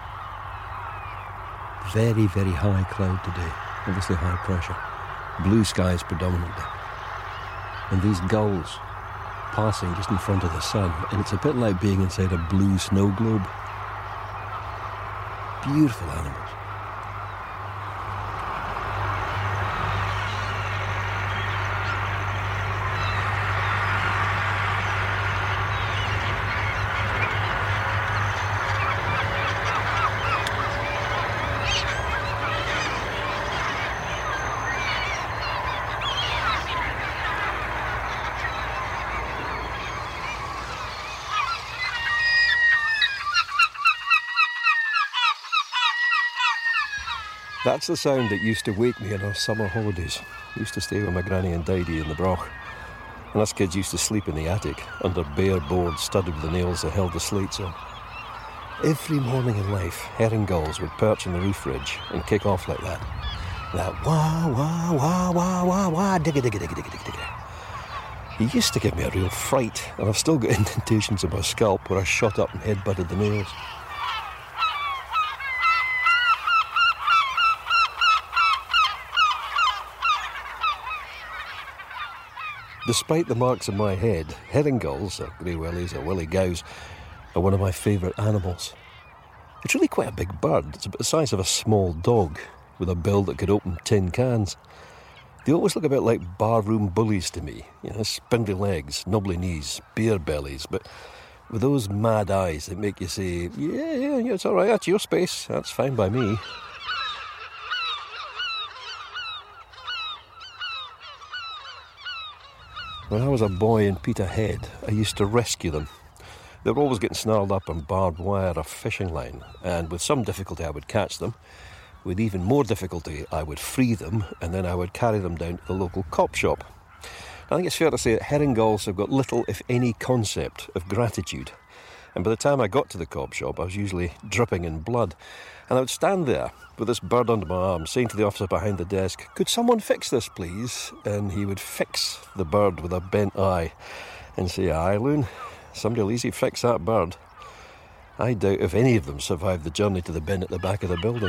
Very, very high cloud today. Obviously high pressure. Blue skies predominantly. And these gulls passing just in front of the sun. And it's a bit like being inside a blue snow globe. Beautiful animals. That's the sound that used to wake me in our summer holidays. I used to stay with my granny and daddy in the Broch. And us kids used to sleep in the attic, under bare boards studded with the nails that held the slates on. Every morning in life, herring gulls would perch on the roof ridge and kick off like that. That wah, wah, wah, wah, wah, wah, digga, digga, digga, digga, digga, digga. He used to give me a real fright, and I've still got indentations on my scalp where I shot up and headbutted the nails. Despite the marks on my head, herring gulls, or grey willies, or willy gows, are one of my favourite animals. It's really quite a big bird. It's about the size of a small dog, with a bill that could open tin cans. They always look a bit like barroom bullies to me. Spindly legs, knobbly knees, beer bellies, but with those mad eyes that make you say, yeah, it's all right, that's your space, that's fine by me. When I was a boy in Peterhead, I used to rescue them. They were always getting snarled up on barbed wire or fishing line, and with some difficulty I would catch them. With even more difficulty, I would free them, and then I would carry them down to the local cop shop. I think it's fair to say that herring gulls have got little, if any, concept of gratitude. And by the time I got to the cop shop, I was usually dripping in blood. And I would stand there with this bird under my arm, saying to the officer behind the desk, "Could someone fix this, please?" And he would fix the bird with a bent eye and say, "Aye, Loon, somebody will easy fix that bird." I doubt if any of them survived the journey to the bin at the back of the building.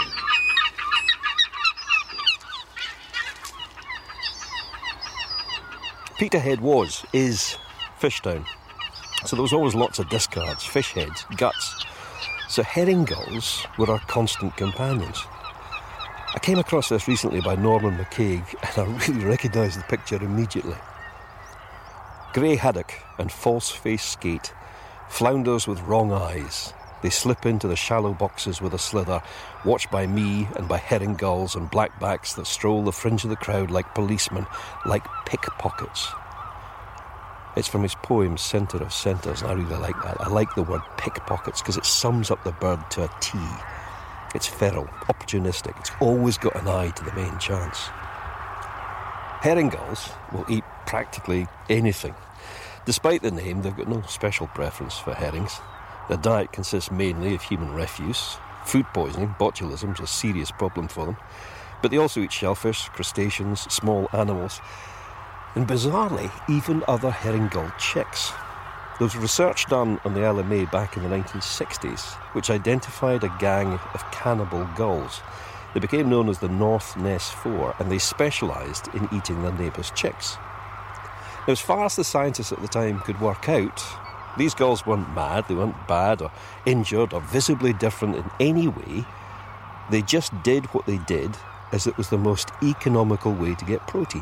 Peterhead is fish town. So there was always lots of discards, fish heads, guts. So herring gulls were our constant companions. I came across this recently by Norman McCaig, and I really recognised the picture immediately. Grey haddock and false-faced skate, flounders with wrong eyes. They slip into the shallow boxes with a slither, watched by me and by herring gulls and blackbacks that stroll the fringe of the crowd like policemen, like pickpockets. It's from his poem Centre of Centres, and I really like that. I like the word pickpockets because it sums up the bird to a T. It's feral, opportunistic, it's always got an eye to the main chance. Herring gulls will eat practically anything. Despite the name, they've got no special preference for herrings. Their diet consists mainly of human refuse. Food poisoning, botulism, is a serious problem for them. But they also eat shellfish, crustaceans, small animals, and bizarrely, even other herring gull chicks. There was research done on the Isle of May back in the 1960s, which identified a gang of cannibal gulls. They became known as the North Ness 4, and they specialised in eating their neighbours' chicks. Now, as far as the scientists at the time could work out, these gulls weren't mad, they weren't bad or injured or visibly different in any way. They just did what they did as it was the most economical way to get protein.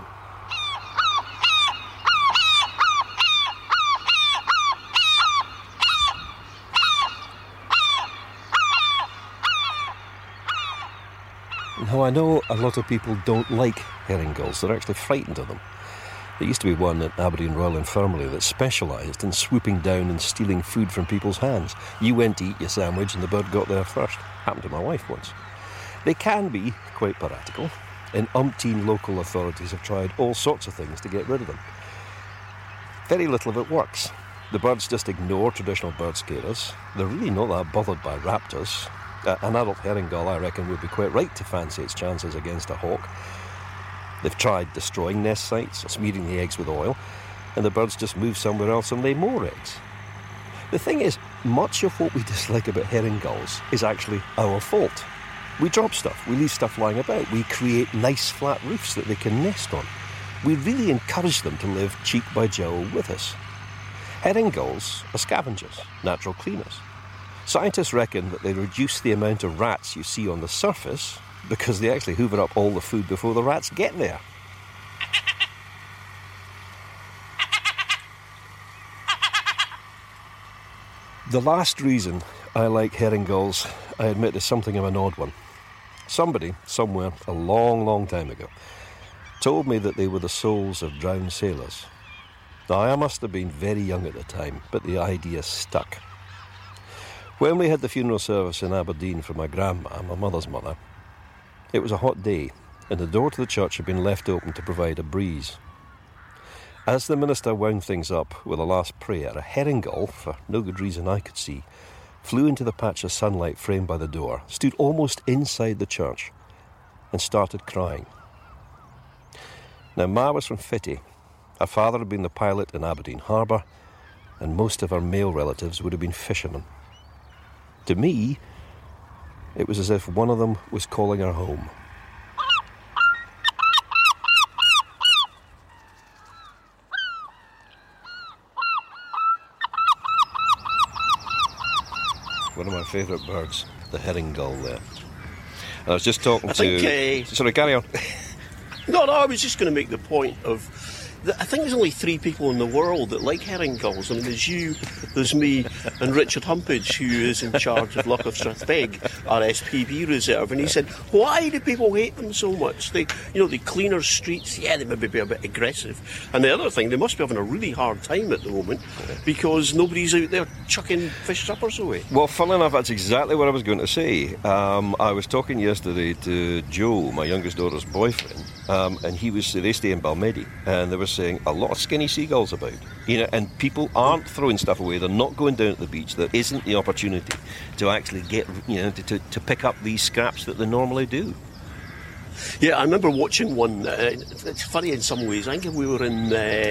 Now, I know a lot of people don't like herring gulls. They're actually frightened of them. There used to be one at Aberdeen Royal Infirmary that specialised in swooping down and stealing food from people's hands. You went to eat your sandwich and the bird got there first. Happened to my wife once. They can be quite piratical, and umpteen local authorities have tried all sorts of things to get rid of them. Very little of it works. The birds just ignore traditional bird scarers. They're really not that bothered by raptors. An adult herring gull, I reckon, would be quite right to fancy its chances against a hawk. They've tried destroying nest sites or smearing the eggs with oil, and the birds just move somewhere else and lay more eggs. The thing is, much of what we dislike about herring gulls is actually our fault. We drop stuff, we leave stuff lying about, we create nice flat roofs that they can nest on. We really encourage them to live cheek by jowl with us. Herring gulls are scavengers, natural cleaners. Scientists reckon that they reduce the amount of rats you see on the surface because they actually hoover up all the food before the rats get there. The last reason I like herring gulls, I admit, is something of an odd one. Somebody, somewhere, a long, long time ago, told me that they were the souls of drowned sailors. Now, I must have been very young at the time, but the idea stuck. When we had the funeral service in Aberdeen for my grandma, my mother's mother, it was a hot day, and the door to the church had been left open to provide a breeze. As the minister wound things up with a last prayer, a herring gull, for no good reason I could see, flew into the patch of sunlight framed by the door, stood almost inside the church, and started crying. Now, Ma was from Fitty. Her father had been the pilot in Aberdeen Harbour, and most of her male relatives would have been fishermen. To me, it was as if one of them was calling her home. One of my favourite birds, the herring gull there. And I was just talking Sorry, carry on. No, I was just going to make the point of... I think there's only 3 people in the world that like herring gulls. I mean, there's you, there's me, and Richard Humpage, who is in charge of Loch of Strathbeg, our SPB reserve. And he said, why do people hate them so much? They clean our streets. Yeah, they may be a bit aggressive. And the other thing, they must be having a really hard time at the moment because nobody's out there chucking fish suppers away. Well, funnily enough, that's exactly what I was going to say. I was talking yesterday to Joe, my youngest daughter's boyfriend, and they stay in Balmedy, and they were saying a lot of skinny seagulls about, and people aren't throwing stuff away. They're not going down to the beach. There isn't the opportunity to actually get, to pick up these scraps that they normally do. Yeah, I remember watching one. It's funny in some ways. I think we were in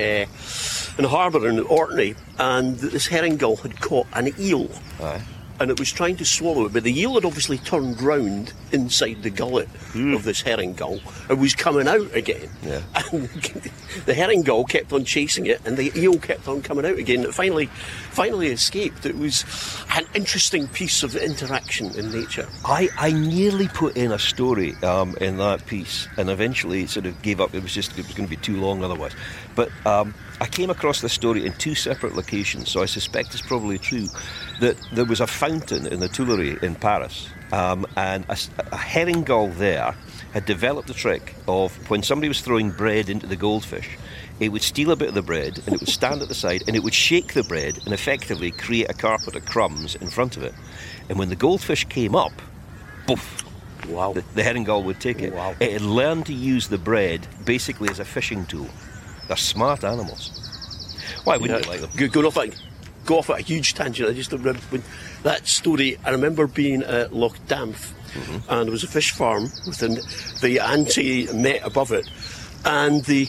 harbour in Orkney, and this herring gull had caught an eel. Aye. And it was trying to swallow it, but the eel had obviously turned round inside the gullet of this herring gull and was coming out again. Yeah. And the herring gull kept on chasing it, and the eel kept on coming out again. It finally escaped. It was an interesting piece of interaction in nature. I nearly put in a story in that piece, and eventually sort of gave up. It was going to be too long otherwise. But I came across this story in 2 separate locations, so I suspect it's probably true, that there was a fountain in the Tuileries in Paris, and a herring gull there had developed the trick of when somebody was throwing bread into the goldfish, it would steal a bit of the bread and it would stand at the side and it would shake the bread and effectively create a carpet of crumbs in front of it. And when the goldfish came up, poof, wow, the herring gull would take it. Wow. It had learned to use the bread basically as a fishing tool. They're smart animals. Why wouldn't you like them? Go off at a huge tangent. I just remember that story. I remember being at Loch Damph, and there was a fish farm with the anti-net above it, and the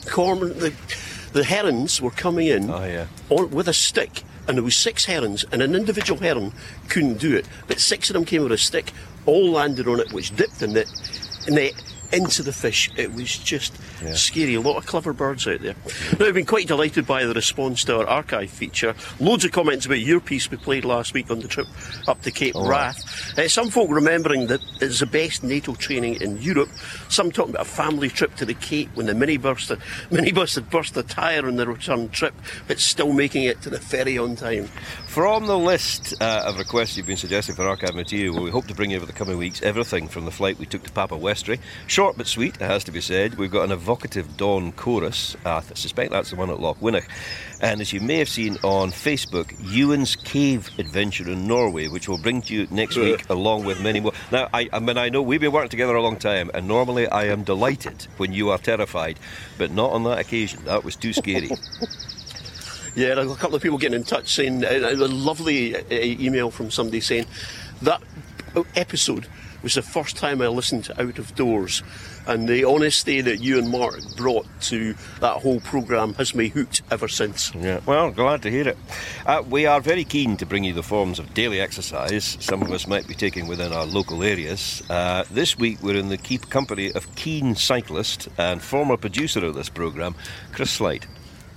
herons were coming in with a stick, and there was 6 herons, and an individual heron couldn't do it, but 6 of them came with a stick, all landed on it, which dipped the net into the fish. It was just scary. A lot of clever birds out there. Now, I've been quite delighted by the response to our archive feature. Loads of comments about your piece we played last week on the trip up to Cape Wrath. Some folk remembering that it's the best NATO training in Europe. Some talking about a family trip to the Cape when the minibus had burst a tyre on the return trip, but still making it to the ferry on time. From the list of requests you've been suggesting for archive material, we hope to bring you over the coming weeks everything from the flight we took to Papa Westray. Short but sweet, it has to be said. We've got an evocative dawn chorus. I suspect that's the one at Loch Winnoch. And as you may have seen on Facebook, Ewan's Cave Adventure in Norway, which we'll bring to you next week along with many more. Now, I know we've been working together a long time, and normally I am delighted when you are terrified, but not on that occasion. That was too scary. Yeah, a couple of people getting in touch saying, a lovely email from somebody saying that episode was the first time I listened to Out of Doors, and the honesty that you and Mark brought to that whole programme has me hooked ever since. Yeah, well, glad to hear it. We are very keen to bring you the forms of daily exercise some of us might be taking within our local areas. This week we're in the company of keen cyclist and former producer of this programme, Chris Slide.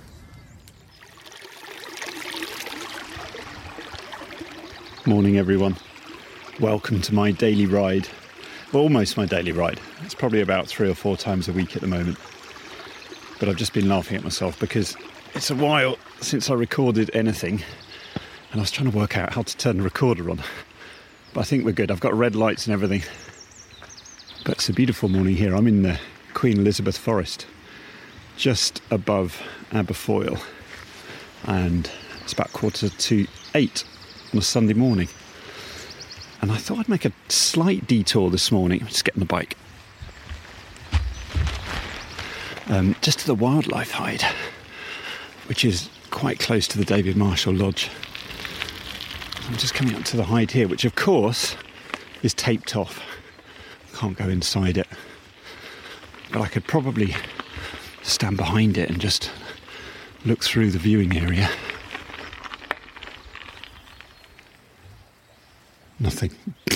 Morning everyone. Welcome to my daily ride. Well, almost my daily ride. It's probably about 3 or 4 times a week at the moment. But I've just been laughing at myself because it's a while since I recorded anything, and I was trying to work out how to turn the recorder on. But I think we're good. I've got red lights and everything. But it's a beautiful morning here. I'm in the Queen Elizabeth Forest, just above Aberfoyle. And it's about 7:45 on a Sunday morning. And I thought I'd make a slight detour this morning. Just get on the bike. Just to the wildlife hide, which is quite close to the David Marshall Lodge. I'm just coming up to the hide here, which of course is taped off. Can't go inside it. But I could probably stand behind it and just look through the viewing area. Nothing.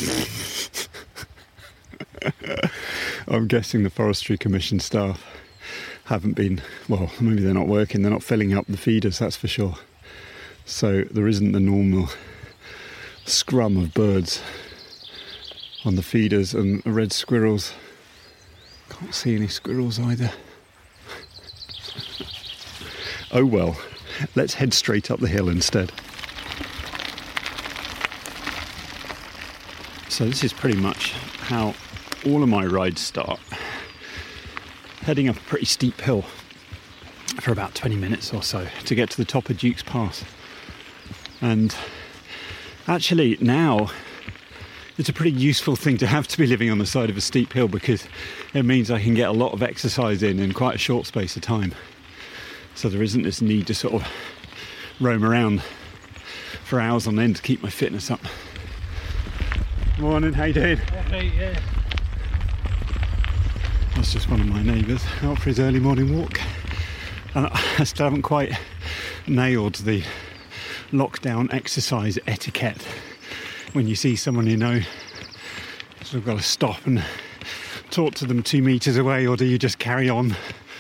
I'm guessing the Forestry Commission staff haven't been, well, maybe they're not working, they're not filling up the feeders, that's for sure. So there isn't the normal scrum of birds on the feeders, and the red squirrels. Can't see any squirrels either. Oh well, let's head straight up the hill instead. So this is pretty much how all of my rides start. Heading up a pretty steep hill for about 20 minutes or so to get to the top of Duke's Pass. And actually now it's a pretty useful thing to have, to be living on the side of a steep hill, because it means I can get a lot of exercise in quite a short space of time. So there isn't this need to sort of roam around for hours on end to keep my fitness up. Morning, how you doing? Okay, yeah. That's just one of my neighbours out for his early morning walk. And I still haven't quite nailed the lockdown exercise etiquette. When you see someone you know, sort of got to stop and talk to them 2 metres away, or do you just carry on?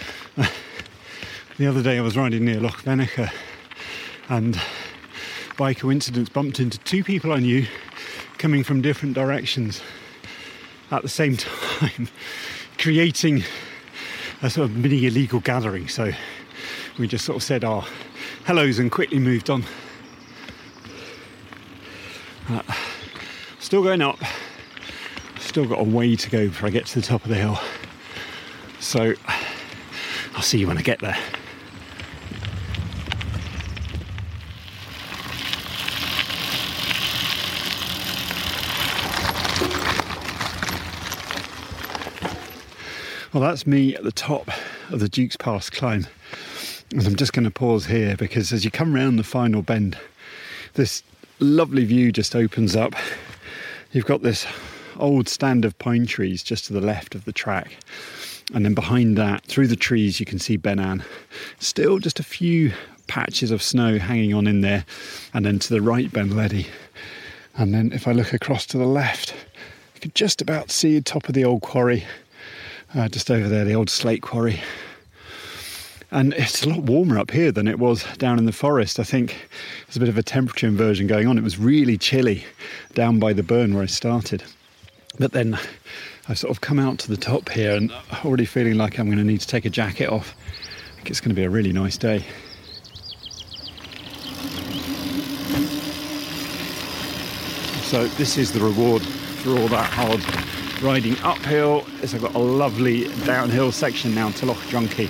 The other day I was riding near Loch Venacha and by coincidence bumped into 2 people I knew coming from different directions at the same time, creating a sort of mini illegal gathering. So we just sort of said our hellos and quickly moved on. Still going up, still got a way to go before I get to the top of the hill, so I'll see you when I get there. Well, that's me at the top of the Duke's Pass climb, and I'm just going to pause here because as you come round the final bend, this lovely view just opens up. You've got this old stand of pine trees just to the left of the track, and then behind that, through the trees, you can see Ben Ann. Still just a few patches of snow hanging on in there, and then to the right, Ben Ledi. And then if I look across to the left, you can just about see the top of the old quarry, just over there, the old slate quarry. And it's a lot warmer up here than it was down in the forest. I think there's a bit of a temperature inversion going on. It was really chilly down by the burn where I started. But then I've sort of come out to the top here and already feeling like I'm going to need to take a jacket off. I think it's going to be a really nice day. So this is the reward for all that hard riding uphill. Is I've got a lovely downhill section now to Loch Drunkie.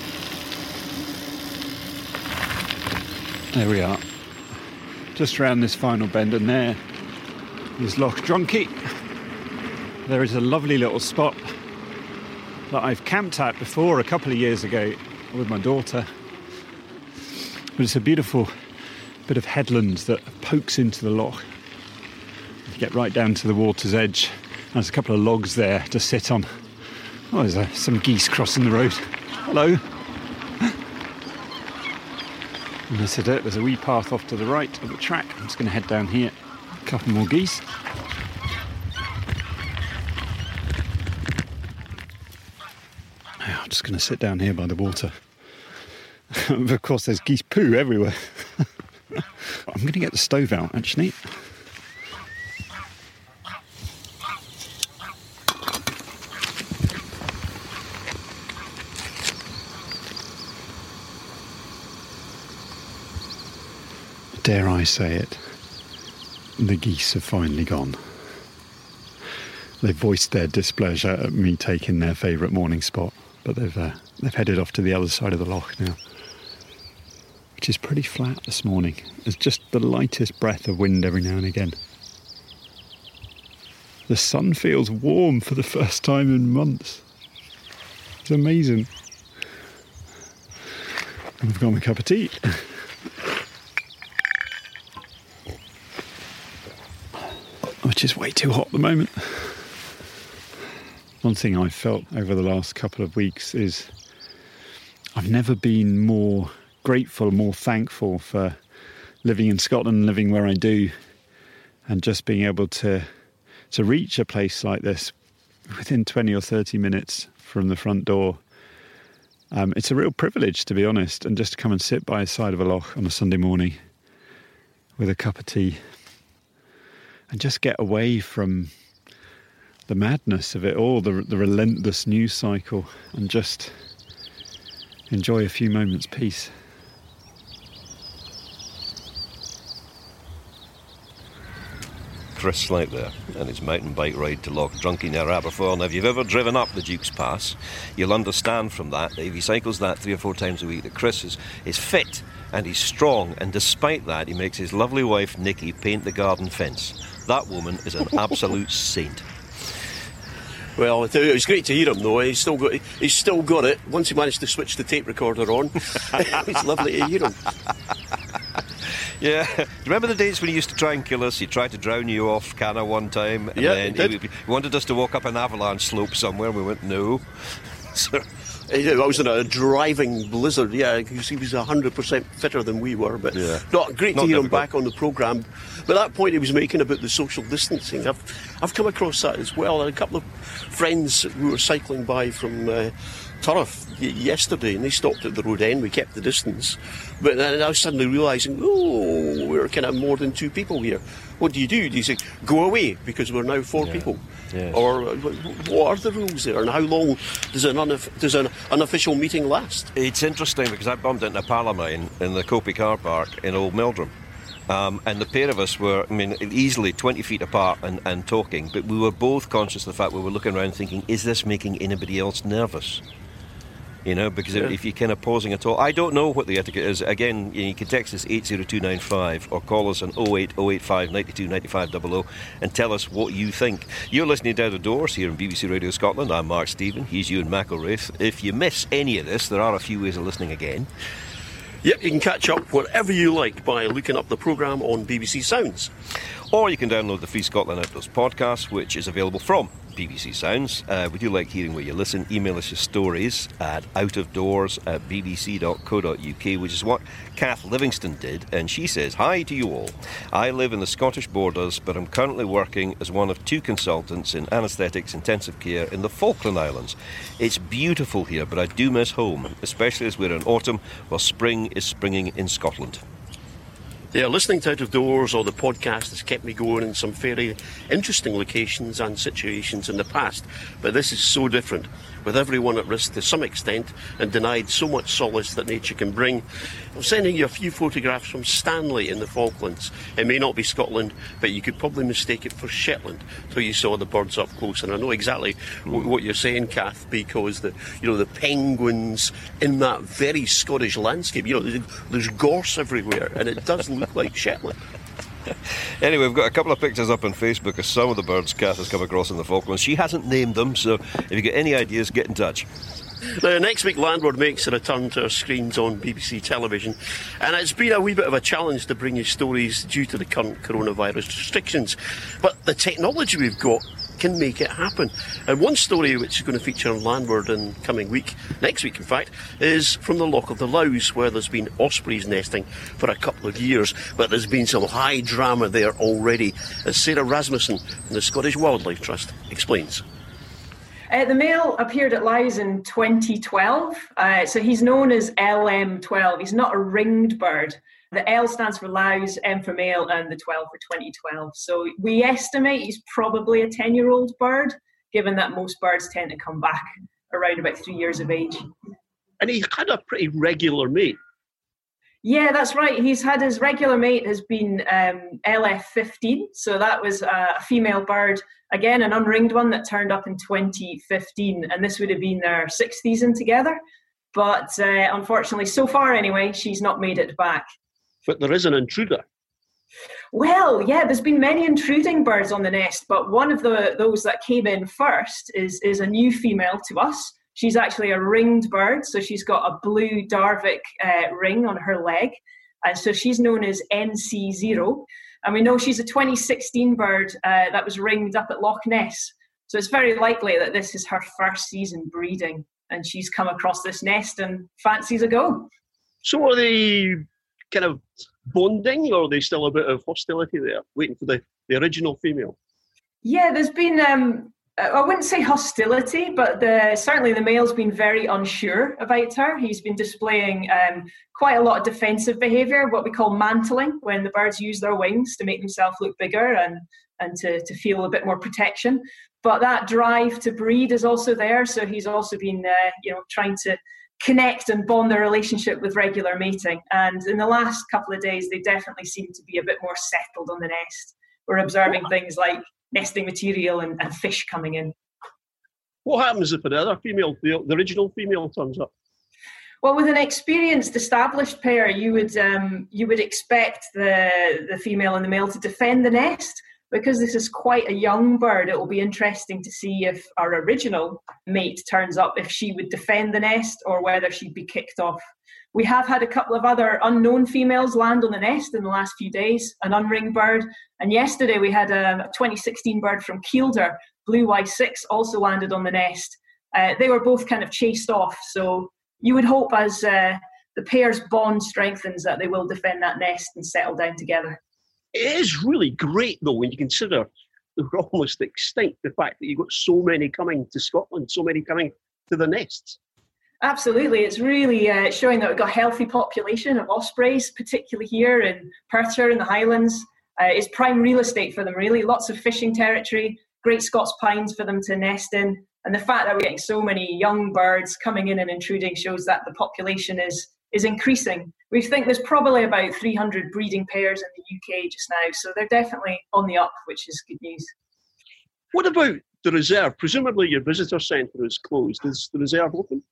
There we are, just around this final bend, and there is Loch Drunkie. There is a lovely little spot that I've camped at before a couple of years ago with my daughter. But it's a beautiful bit of headland that pokes into the loch. You get right down to the water's edge. There's a couple of logs there to sit on. Oh, there's some geese crossing the road. Hello. And this is it, there's a wee path off to the right of the track. I'm just going to head down here. A couple more geese. I'm just going to sit down here by the water. Of course, there's geese poo everywhere. I'm going to get the stove out, actually. Dare I say it, the geese have finally gone. They've voiced their displeasure at me taking their favourite morning spot, but they've headed off to the other side of the loch now, which is pretty flat this morning. There's just the lightest breath of wind every now and again. The sun feels warm for the first time in months. It's amazing. And I've got my cup of tea. Which is way too hot at the moment. One thing I've felt over the last couple of weeks is I've never been more grateful, more thankful for living in Scotland, living where I do, and just being able to reach a place like this within 20 or 30 minutes from the front door. It's a real privilege, to be honest, and just to come and sit by the side of a loch on a Sunday morning with a cup of tea and just get away from the madness of it all, the relentless news cycle, and just enjoy a few moments' peace. Chris Slight there and his mountain bike ride to Loch Drunkie near Aberfoyle. Now, if you've ever driven up the Duke's Pass, you'll understand from that if he cycles that 3 or 4 times a week, that Chris is fit and he's strong, and despite that he makes his lovely wife Nikki paint the garden fence. That woman is an absolute saint. Well, I tell you, it was great to hear him though. He's still got it. Once he managed to switch the tape recorder on, it was lovely to hear him. Yeah, do you remember the days when he used to try and kill us? He tried to drown you off Canna one time, and then he wanted us to walk up an avalanche slope somewhere, and we went, no. So, I was in a driving blizzard, because he was 100% fitter than we were, but great to hear him back on the programme. But that point he was making about the social distancing, I've come across that as well. And a couple of friends who were cycling by from Turriff yesterday, and they stopped at the road end. We kept the distance, but then I was suddenly realising, we're kind of more than 2 people here. What do? Do you say, go away, because we're now 4 people? Yes. Or what are the rules there, and how long does an unofficial meeting last? It's interesting, because I bumped into Palomine in the Copey car park in Old Meldrum. And the pair of us were, easily 20 feet apart and talking, but we were both conscious of the fact we were looking around thinking, is this making anybody else nervous? Because if you're kind of pausing at all, I don't know what the etiquette is. Again, you can text us 80295 or call us on 08085 92 95 00 and tell us what you think. You're listening to Out of Doors here on BBC Radio Scotland. I'm Mark Stephen. He's Ewan McElraith. If you miss any of this, there are a few ways of listening again. Yep, you can catch up wherever you like by looking up the programme on BBC Sounds. Or you can download the Free Scotland Outdoors podcast, which is available from BBC Sounds. We do like hearing where you listen. Email us your stories at outofdoors@bbc.co.uk, which is what Kath Livingston did. And she says, hi to you all. I live in the Scottish borders, but I'm currently working as one of 2 consultants in anaesthetics intensive care in the Falkland Islands. It's beautiful here, but I do miss home, especially as we're in autumn while spring is springing in Scotland. Yeah, listening to Out of Doors or the podcast has kept me going in some very interesting locations and situations in the past. But this is so different, with everyone at risk to some extent and denied so much solace that nature can bring. I'm sending you a few photographs from Stanley in the Falklands. It may not be Scotland, but you could probably mistake it for Shetland till you saw the birds up close. And I know exactly what you're saying, Kath, because the penguins in that very Scottish landscape, there's gorse everywhere, and it does look like Shetland. Anyway, we've got a couple of pictures up on Facebook of some of the birds Kath has come across in the Falklands. She hasn't named them, so if you get any ideas, get in touch. Now, next week, Landward makes a return to our screens on BBC television, and it's been a wee bit of a challenge to bring you stories due to the current coronavirus restrictions. But the technology we've got can make it happen. And one story which is going to feature on Landward in coming week, next week in fact, is from the Loch of the Louse, where there's been ospreys nesting for a couple of years, but there's been some high drama there already, as Sarah Rasmussen from the Scottish Wildlife Trust explains. The male appeared at Louse in 2012, so he's known as LM12. He's not a ringed bird. The L stands for Louse, M for male, and the 12 for 2012. So we estimate he's probably a 10-year-old bird, given that most birds tend to come back around about 3 years of age. And he had a pretty regular mate. Yeah, that's right. He's had his regular mate has been LF15. So that was a female bird, again, an unringed one that turned up in 2015. And this would have been their 6th season together. But unfortunately, so far anyway, she's not made it back. But there is an intruder. Well, yeah, there's been many intruding birds on the nest, but one of those that came in first is a new female to us. She's actually a ringed bird, so she's got a blue Darvik ring on her leg, and so she's known as NC0. And we know she's a 2016 bird that was ringed up at Loch Ness, so it's very likely that this is her first season breeding, and she's come across this nest and fancies a go. So are they kind of bonding, or are they still a bit of hostility there, waiting for the original female? Yeah, there's been, I wouldn't say hostility, but certainly the male's been very unsure about her. He's been displaying quite a lot of defensive behaviour, what we call mantling, when the birds use their wings to make themselves look bigger and to feel a bit more protection. But that drive to breed is also there, so he's also been trying to connect and bond their relationship with regular mating. And in the last couple of days, they definitely seem to be a bit more settled on the nest. We're observing things like nesting material and fish coming in. What happens if another female, the original female, turns up? Well, with an experienced, established pair, you would expect the female and the male to defend the nest. Because this is quite a young bird, it will be interesting to see if our original mate turns up, if she would defend the nest or whether she'd be kicked off. We have had a couple of other unknown females land on the nest in the last few days, an unringed bird. And yesterday we had a 2016 bird from Kielder, Blue Y6, also landed on the nest. They were both kind of chased off. So you would hope as the pair's bond strengthens that they will defend that nest and settle down together. It is really great, though, when you consider they're almost extinct, the fact that you've got so many coming to Scotland, so many coming to the nests. Absolutely. It's really showing that we've got a healthy population of ospreys, particularly here in Perthshire in the Highlands. It's prime real estate for them, really. Lots of fishing territory, great Scots pines for them to nest in. And the fact that we're getting so many young birds coming in and intruding shows that the population is increasing. We think there's probably about 300 breeding pairs in the UK just now, so they're definitely on the up, which is good news. What about the reserve? Presumably your visitor centre is closed. Is the reserve open?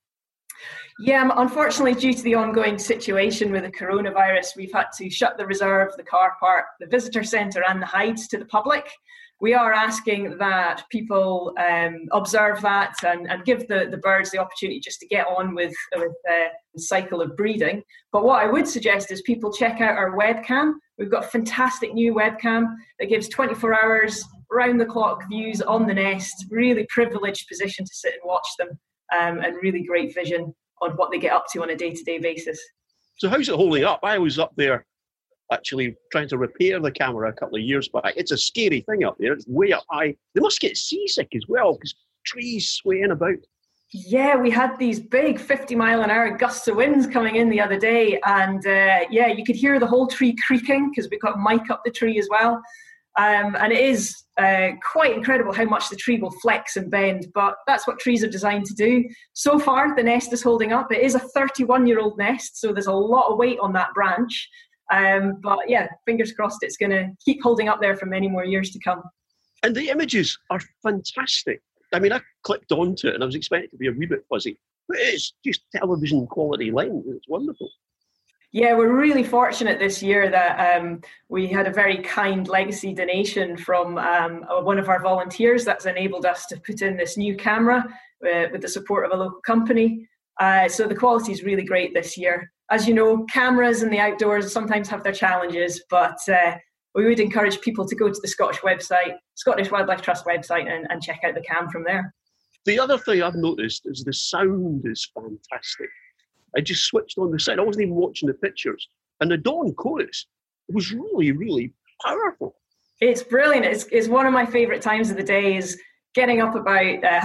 Yeah, unfortunately, due to the ongoing situation with the coronavirus, we've had to shut the reserve, the car park, the visitor centre and the hides to the public. We are asking that people observe that and give the birds the opportunity just to get on with the cycle of breeding. But what I would suggest is people check out our webcam. We've got a fantastic new webcam that gives 24 hours, round-the-clock views on the nest, really privileged position to sit and watch them, and really great vision on what they get up to on a day-to-day basis. So how's it holding up? I was up there actually trying to repair the camera a couple of years back. It's a scary thing up there. It's way up high. They must get seasick as well because trees swaying about. Yeah, we had these big 50-mile-an-hour gusts of winds coming in the other day, and you could hear the whole tree creaking because we've got Mike up the tree as well. And it is quite incredible how much the tree will flex and bend, but that's what trees are designed to do. So far, the nest is holding up. It is a 31-year-old nest, so there's a lot of weight on that branch. But yeah, fingers crossed it's going to keep holding up there for many more years to come. And the images are fantastic. I mean, I clicked onto it and I was expecting it to be a wee bit fuzzy, but it's just television quality lens. It's wonderful. Yeah, we're really fortunate this year that we had a very kind legacy donation from one of our volunteers that's enabled us to put in this new camera with the support of a local company. So the quality is really great this year. As you know, cameras in the outdoors sometimes have their challenges, but we would encourage people to go to the Scottish Wildlife Trust website and check out the cam from there. The other thing I've noticed is the sound is fantastic. I just switched on the sound. I wasn't even watching the pictures. And the dawn chorus was really, really powerful. It's brilliant. It's one of my favourite times of the day is getting up about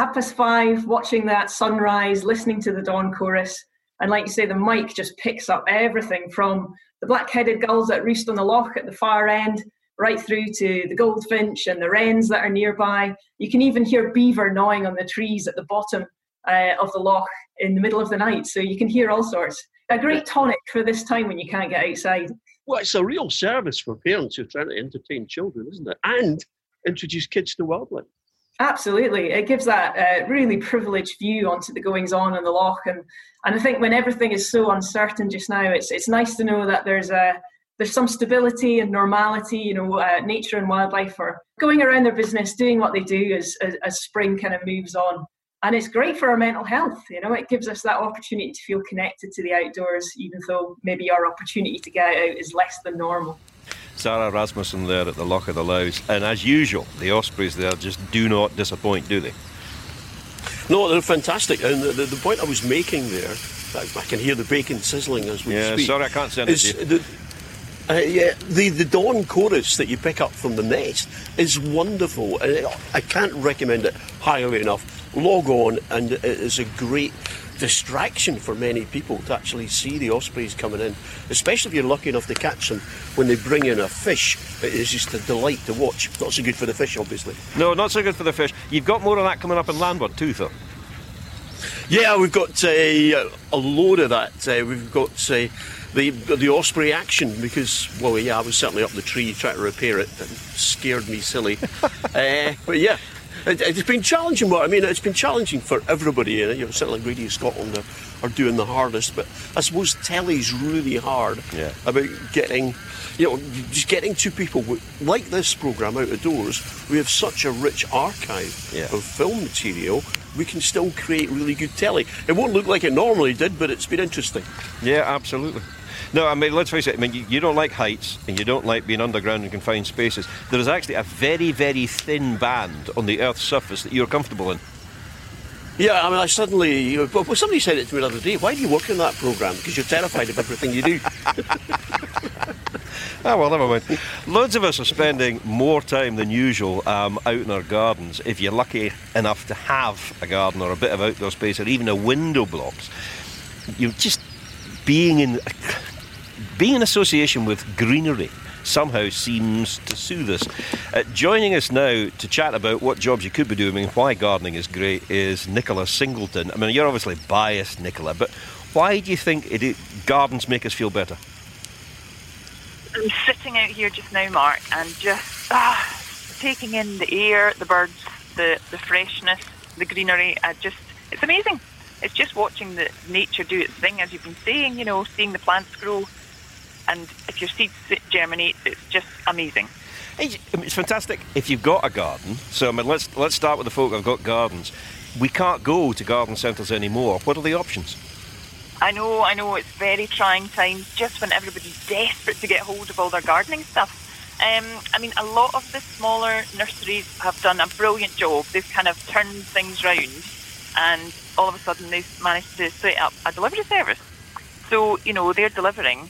5:30, watching that sunrise, listening to the dawn chorus. And like you say, the mic just picks up everything from the black-headed gulls that roost on the loch at the far end, right through to the goldfinch and the wrens that are nearby. You can even hear beaver gnawing on the trees at the bottom of the loch in the middle of the night. So you can hear all sorts. A great tonic for this time when you can't get outside. Well, it's a real service for parents who are trying to entertain children, isn't it? And introduce kids to wildlife. Absolutely. It gives that really privileged view onto the goings-on in the loch. And I think when everything is so uncertain just now, it's nice to know that there's some stability and normality. Nature and wildlife are going around their business, doing what they do as spring kind of moves on. And it's great for our mental health. It gives us that opportunity to feel connected to the outdoors, even though maybe our opportunity to get out is less than normal. Sarah Rasmussen there at the Loch of the Lows. And as usual, the ospreys there just do not disappoint, do they? No, they're fantastic. And the point I was making there I can hear the bacon sizzling as we speak. Yeah, sorry, I can't send it to you. The dawn chorus that you pick up from the Nest is wonderful. I can't recommend it highly enough. Log on, and it is a great distraction for many people to actually see the ospreys coming in, especially if you're lucky enough to catch them when they bring in a fish. It is just a delight to watch. Not so good for the fish, obviously. No, not so good for the fish. You've got more of that coming up in Landward too, though. Yeah, we've got a load of that. We've got the osprey action because, well, yeah, I was certainly up the tree trying to repair it. It scared me silly. But yeah, it's been challenging. But I mean, it's been challenging for everybody. Certainly Radio Scotland are doing the hardest. But I suppose telly's really hard about getting, just getting to people like this programme out of doors. We have such a rich archive of film material. We can still create really good telly. It won't look like it normally did, but it's been interesting. Yeah, absolutely. No, I mean, let's face it. I mean, you don't like heights and you don't like being underground in confined spaces. There is actually a very, very thin band on the Earth's surface that you're comfortable in. Yeah, I mean, I suddenly... Well, somebody said it to me the other day. Why do you work in that programme? Because you're terrified of everything you do. Oh, well, never mind. Loads of us are spending more time than usual out in our gardens. If you're lucky enough to have a garden or a bit of outdoor space or even a window blocks, just being in association with greenery somehow seems to soothe us. Joining us now to chat about what jobs you could be doing and why gardening is great is Nicola Singleton. I mean, you're obviously biased, Nicola, but why do you think gardens make us feel better? I'm sitting out here just now, Mark, and just taking in the air, the birds, the freshness, the greenery. It's amazing. It's just watching the nature do its thing, as you've been saying, seeing the plants grow. And if your seeds germinate, it's just amazing. It's fantastic if you've got a garden. So, I mean, let's start with the folk who've got gardens. We can't go to garden centres anymore. What are the options? I know, it's very trying times, just when everybody's desperate to get hold of all their gardening stuff. I mean, a lot of the smaller nurseries have done a brilliant job. They've kind of turned things round, and all of a sudden they've managed to set up a delivery service. So, they're delivering,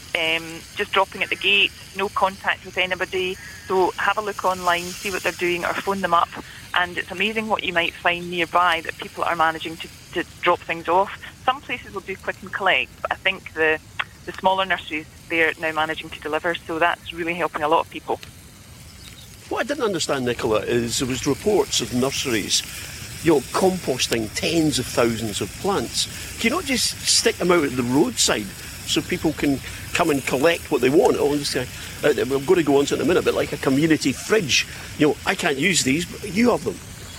just dropping at the gate, no contact with anybody. So have a look online, see what they're doing, or phone them up. And it's amazing what you might find nearby that people are managing to drop things off. Some places will do click and collect, but I think the smaller nurseries, they're now managing to deliver, so that's really helping a lot of people. What I didn't understand, Nicola, is there was reports of nurseries, composting tens of thousands of plants. Can you not just stick them out at the roadside so people can come and collect what they want? I'm going to go on to it in a minute, but like a community fridge. I can't use these, but you have them.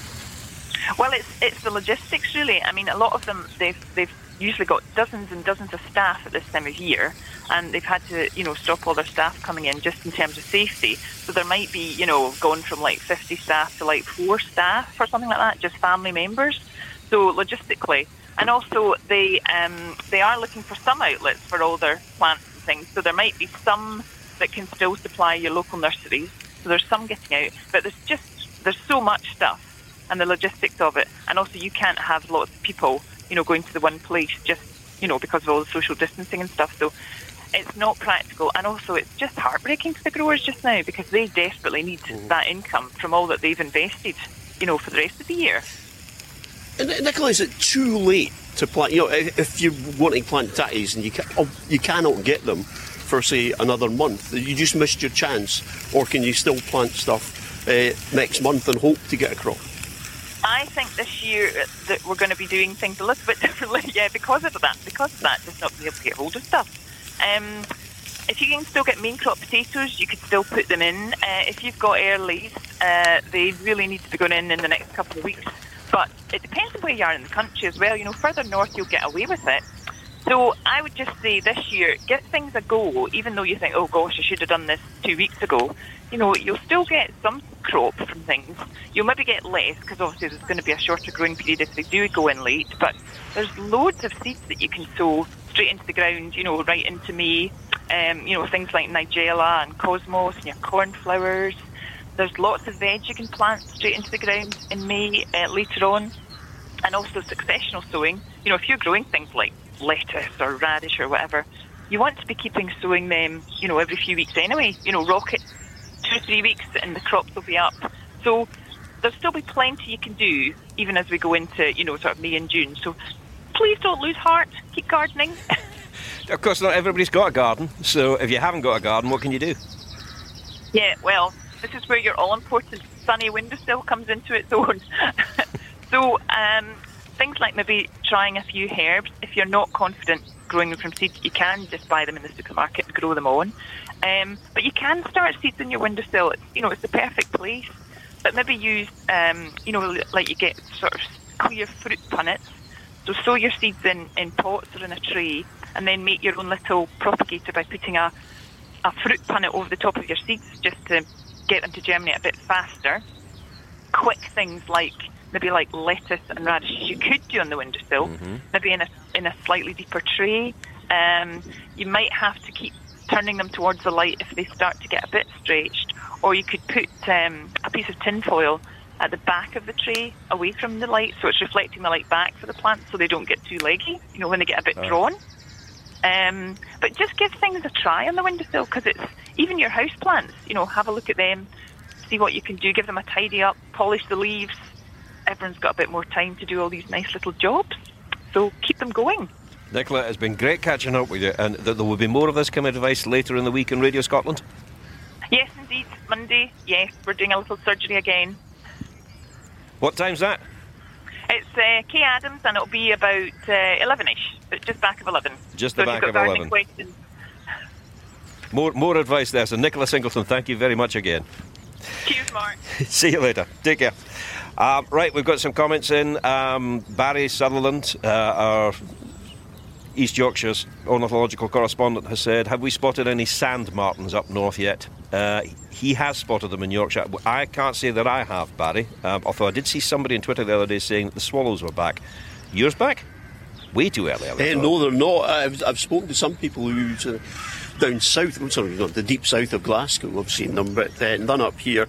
Well, it's the logistics, really. I mean, a lot of them, they've usually got dozens and dozens of staff at this time of year, and they've had to, stop all their staff coming in just in terms of safety. So there might be, going from like 50 staff to like 4 staff or something like that, just family members. So logistically, and also they are looking for some outlets for all their plants and things. So there might be some that can still supply your local nurseries. So there's some getting out, but there's so much stuff. And the logistics of it, and also you can't have lots of people, going to the one place just, because of all the social distancing and stuff. So it's not practical, and also it's just heartbreaking for the growers just now because they desperately need that income from all that they've invested, for the rest of the year. And Nicola, is it too late to plant? If you're wanting to plant tatties and you cannot get them for say another month, you just missed your chance, or can you still plant stuff next month and hope to get a crop? I think this year that we're going to be doing things a little bit differently, because of that, just not being able to get hold of stuff. If you can still get main crop potatoes, you could still put them in. If you've got earlies, they really need to be going in the next couple of weeks. But it depends on where you are in the country as well. Further north you'll get away with it. So I would just say this year, give things a go, even though you think, oh gosh, I should have done this 2 weeks ago. You'll still get some crop from things. You'll maybe get less, because obviously there's going to be a shorter growing period if they do go in late. But there's loads of seeds that you can sow straight into the ground, right into May. Things like Nigella and Cosmos and your cornflowers. There's lots of veg you can plant straight into the ground in May later on. And also successional sowing. If you're growing things like lettuce or radish or whatever, you want to be sowing them, every few weeks anyway. Rocket 2 or 3 weeks and the crops will be up. So there'll still be plenty you can do, even as we go into, sort of May and June. So please don't lose heart. Keep gardening. Of course, not everybody's got a garden. So if you haven't got a garden, what can you do? Yeah, well, this is where your all-important sunny windowsill comes into its own. So things like maybe trying a few herbs. If you're not confident growing them from seeds, you can just buy them in the supermarket and grow them on. But you can start seeds in your windowsill. It's the perfect place. But maybe use, like you get sort of clear fruit punnets. So sow your seeds in pots or in a tray, and then make your own little propagator by putting a fruit punnet over the top of your seeds just to get them to germinate a bit faster. Quick things like lettuce and radishes you could do on the windowsill, maybe in a slightly deeper tray. You might have to keep turning them towards the light if they start to get a bit stretched, or you could put a piece of tin foil at the back of the tray away from the light, so it's reflecting the light back for the plants so they don't get too leggy, when they get a bit drawn. But just give things a try on the windowsill, because it's even your house plants, have a look at them, see what you can do, give them a tidy up, polish the leaves. Everyone's got a bit more time to do all these nice little jobs, so keep them going. Nicola, it's been great catching up with you, and there will be more of this kind of advice later in the week on Radio Scotland? Yes, indeed. Monday, yes, we're doing a little surgery again. What time's that? It's Kay Adams, and it'll be about 11ish, but just back of 11. Just the back of 11. Questions. More advice there. So Nicola Singleton, thank you very much again. Cheers, Mark. See you later. Take care. Right, we've got some comments in. Barry Sutherland, our East Yorkshire's ornithological correspondent, has said, have we spotted any sand martins up north yet? He has spotted them in Yorkshire. I can't say that I have, Barry, although I did see somebody on Twitter the other day saying that the swallows were back. Yours back? Way too early. No, they're not. I've spoken to some people who down south, the deep south of Glasgow, I've seen them, but none up here.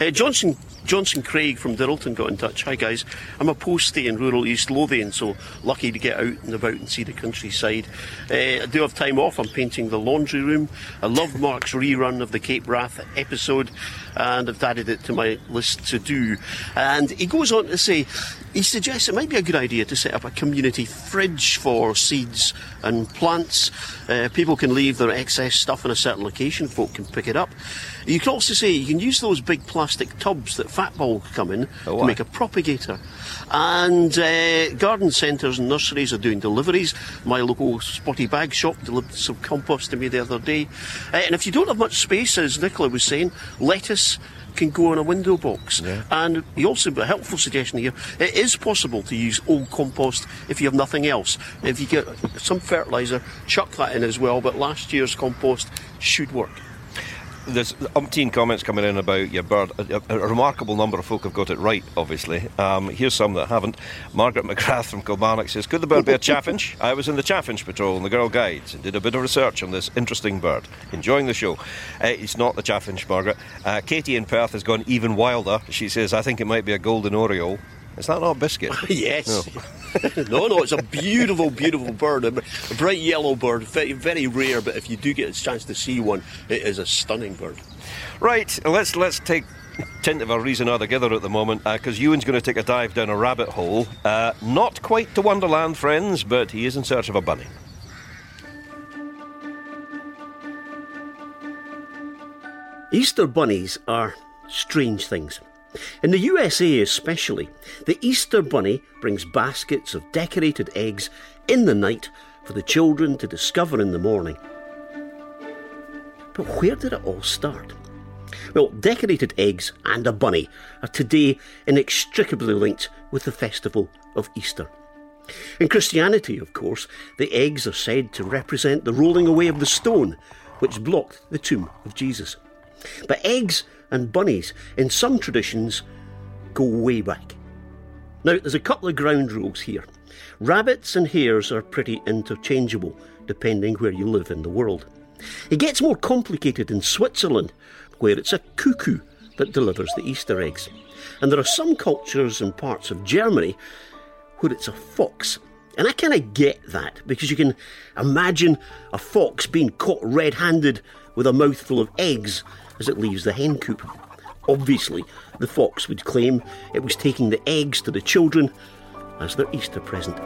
Johnson Craig from Dirrilton got in touch. Hi guys, I'm a postie in rural East Lothian, so lucky to get out and about and see the countryside. I do have time off. I'm painting the laundry room. I loved Mark's rerun of the Cape Wrath episode, and I've added it to my list to do. And he goes on to say, he suggests it might be a good idea to set up a community fridge for seeds and plants. People can leave their excess stuff in a certain location, folk can pick it up. You can also say you can use those big plastic tubs that Fatball come in to make a propagator. And garden centres and nurseries are doing deliveries. My local Spotty Bag shop delivered some compost to me the other day. And if you don't have much space, as Nicola was saying, lettuce can go in a window box. Yeah. And he also, a helpful suggestion here, it is possible to use old compost if you have nothing else. If you get some fertiliser, chuck that in as well, but last year's compost should work. There's umpteen comments coming in about your bird. A remarkable number of folk have got it right, obviously. Here's some that haven't. Margaret McGrath from Kilmarnock says, could the bird be a chaffinch? I was in the Chaffinch Patrol in the Girl Guides and did a bit of research on this interesting bird. Enjoying the show. It's not the chaffinch, Margaret. Katie in Perth has gone even wilder. She says, I think it might be a golden oriole. Is that not a biscuit? Yes. No, it's a beautiful, beautiful bird. A bright yellow bird, very, very rare, but if you do get a chance to see one, it is a stunning bird. Right, let's take tint of a reason altogether at the moment, because Ewan's going to take a dive down a rabbit hole. Not quite to Wonderland, friends, but he is in search of a bunny. Easter bunnies are strange things. In the USA especially, the Easter bunny brings baskets of decorated eggs in the night for the children to discover in the morning. But where did it all start? Well, decorated eggs and a bunny are today inextricably linked with the festival of Easter. In Christianity, of course, the eggs are said to represent the rolling away of the stone which blocked the tomb of Jesus. But eggs and bunnies, in some traditions, go way back. Now, there's a couple of ground rules here. Rabbits and hares are pretty interchangeable, depending where you live in the world. It gets more complicated in Switzerland, where it's a cuckoo that delivers the Easter eggs. And there are some cultures and parts of Germany where it's a fox. And I kind of get that, because you can imagine a fox being caught red-handed with a mouthful of eggs as it leaves the hen coop. Obviously, the fox would claim it was taking the eggs to the children as their Easter present.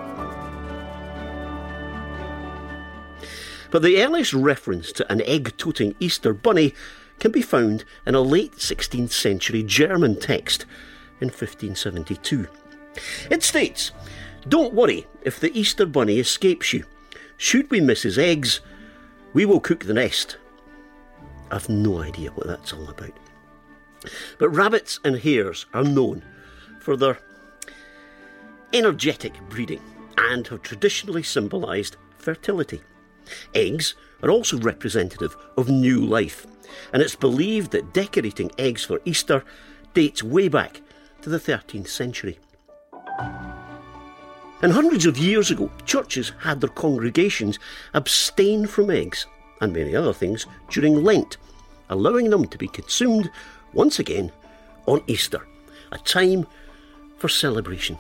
But the earliest reference to an egg-toting Easter bunny can be found in a late 16th century German text in 1572. It states, "Don't worry if the Easter bunny escapes you. Should we miss his eggs, we will cook the nest." I've no idea what that's all about. But rabbits and hares are known for their energetic breeding and have traditionally symbolised fertility. Eggs are also representative of new life, and it's believed that decorating eggs for Easter dates way back to the 13th century. And hundreds of years ago, churches had their congregations abstain from eggs and many other things during Lent, allowing them to be consumed once again on Easter, a time for celebration.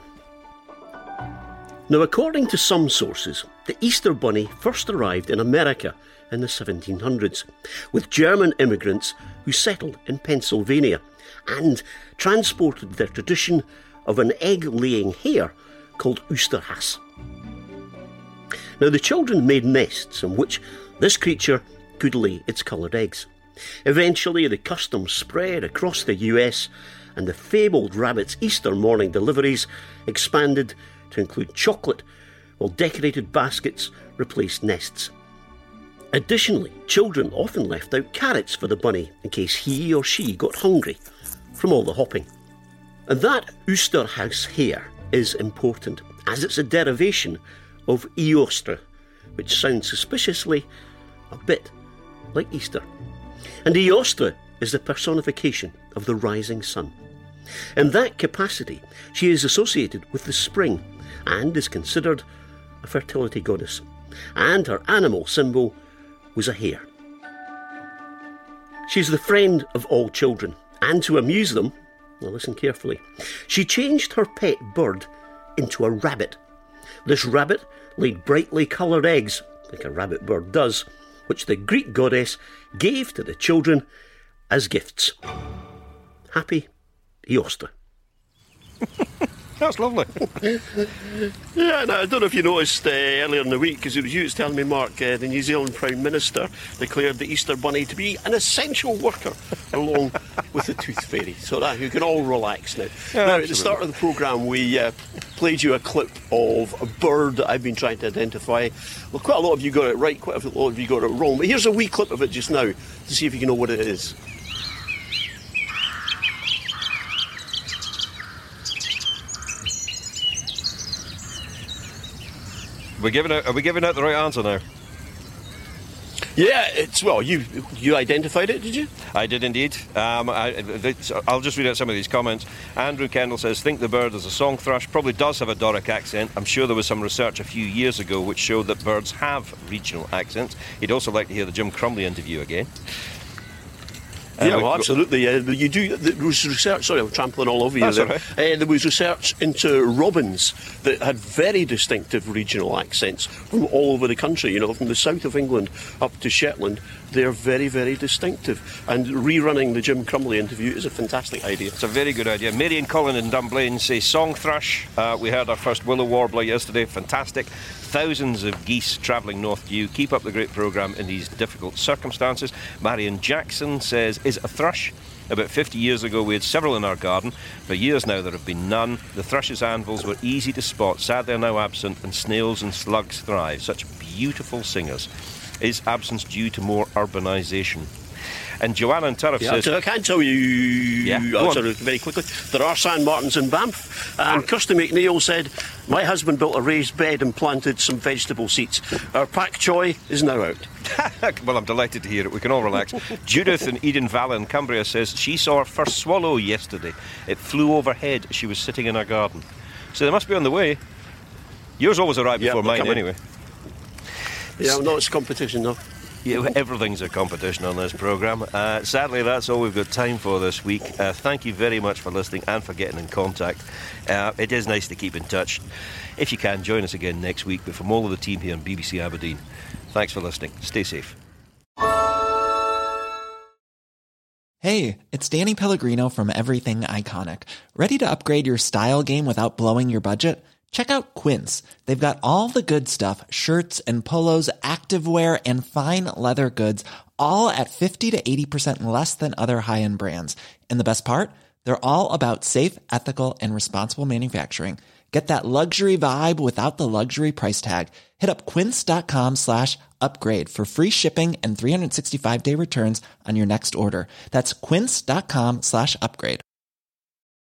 Now, according to some sources, the Easter bunny first arrived in America in the 1700s, with German immigrants who settled in Pennsylvania and transported their tradition of an egg-laying hare called Oosterhaas. Now, the children made nests in which this creature could lay its coloured eggs. Eventually, the custom spread across the US, and the fabled rabbit's Easter morning deliveries expanded to include chocolate, while decorated baskets replaced nests. Additionally, children often left out carrots for the bunny in case he or she got hungry from all the hopping. And that Oosterhaas hare is important, as it's a derivation of Eostre, which sounds suspiciously a bit like Easter. And Eostre is the personification of the rising sun. In that capacity, she is associated with the spring and is considered a fertility goddess. And her animal symbol was a hare. She's the friend of all children, and to amuse them, now listen carefully, she changed her pet bird into a rabbit. This rabbit laid brightly coloured eggs, like a rabbit bird does, which the Greek goddess gave to the children as gifts. Happy Easter. That's lovely. Yeah, and I don't know if you noticed earlier in the week, because it was you was telling me, Mark, the New Zealand Prime Minister declared the Easter bunny to be an essential worker along with the Tooth Fairy, so that you can all relax now. Yeah, now, at the start of the programme, we played you a clip of a bird that I've been trying to identify. Well, quite a lot of you got it right, quite a lot of you got it wrong, but here's a wee clip of it just now to see if you can know what it is. Are we giving out the right answer now? Yeah, you identified it, did you? I did indeed. I'll just read out some of these comments. Andrew Kendall says, think the bird is a song thrush, probably does have a Doric accent. I'm sure there was some research a few years ago which showed that birds have regional accents. He'd also like to hear the Jim Crumley interview again. Yeah, well, absolutely. You do. There was research. Sorry, I'm trampling all over you. That's there. all right. There was research into robins that had very distinctive regional accents from all over the country. You know, from the south of England up to Shetland, they're very, very distinctive. And rerunning the Jim Crumley interview is a fantastic idea. It's a very good idea. Mary and Colin in Dunblane say song thrush. We heard our first willow warbler yesterday. Fantastic. Thousands of geese travelling north to you. Keep up the great programme in these difficult circumstances. Marion Jackson says, is it a thrush? About 50 years ago we had several in our garden. For years now there have been none. The thrush's anvils were easy to spot. Sad they're now absent, and snails and slugs thrive. Such beautiful singers. Is absence due to more urbanisation? And Joanna and Turriff says... I can tell you, very quickly, there are San Martins in Banff. And Kirsty McNeil said, my husband built a raised bed and planted some vegetable seeds. Our pak choy is now out. Well, I'm delighted to hear it. We can all relax. Judith in Eden Valley in Cumbria says she saw her first swallow yesterday. It flew overhead. She was sitting in her garden. So they must be on the way. Yours always arrived before mine anyway. Yeah, no, it's competition, though. Yeah, everything's a competition on this programme. Sadly, that's all we've got time for this week. Thank you very much for listening and for getting in contact. It is nice to keep in touch. If you can, join us again next week. But from all of the team here on BBC Aberdeen, thanks for listening. Stay safe. Hey, it's Danny Pellegrino from Everything Iconic. Ready to upgrade your style game without blowing your budget? Check out Quince. They've got all the good stuff, shirts and polos, activewear, and fine leather goods, all at 50 to 80% less than other high-end brands. And the best part? They're all about safe, ethical, and responsible manufacturing. Get that luxury vibe without the luxury price tag. Hit up quince.com/upgrade for free shipping and 365-day returns on your next order. That's quince.com/upgrade.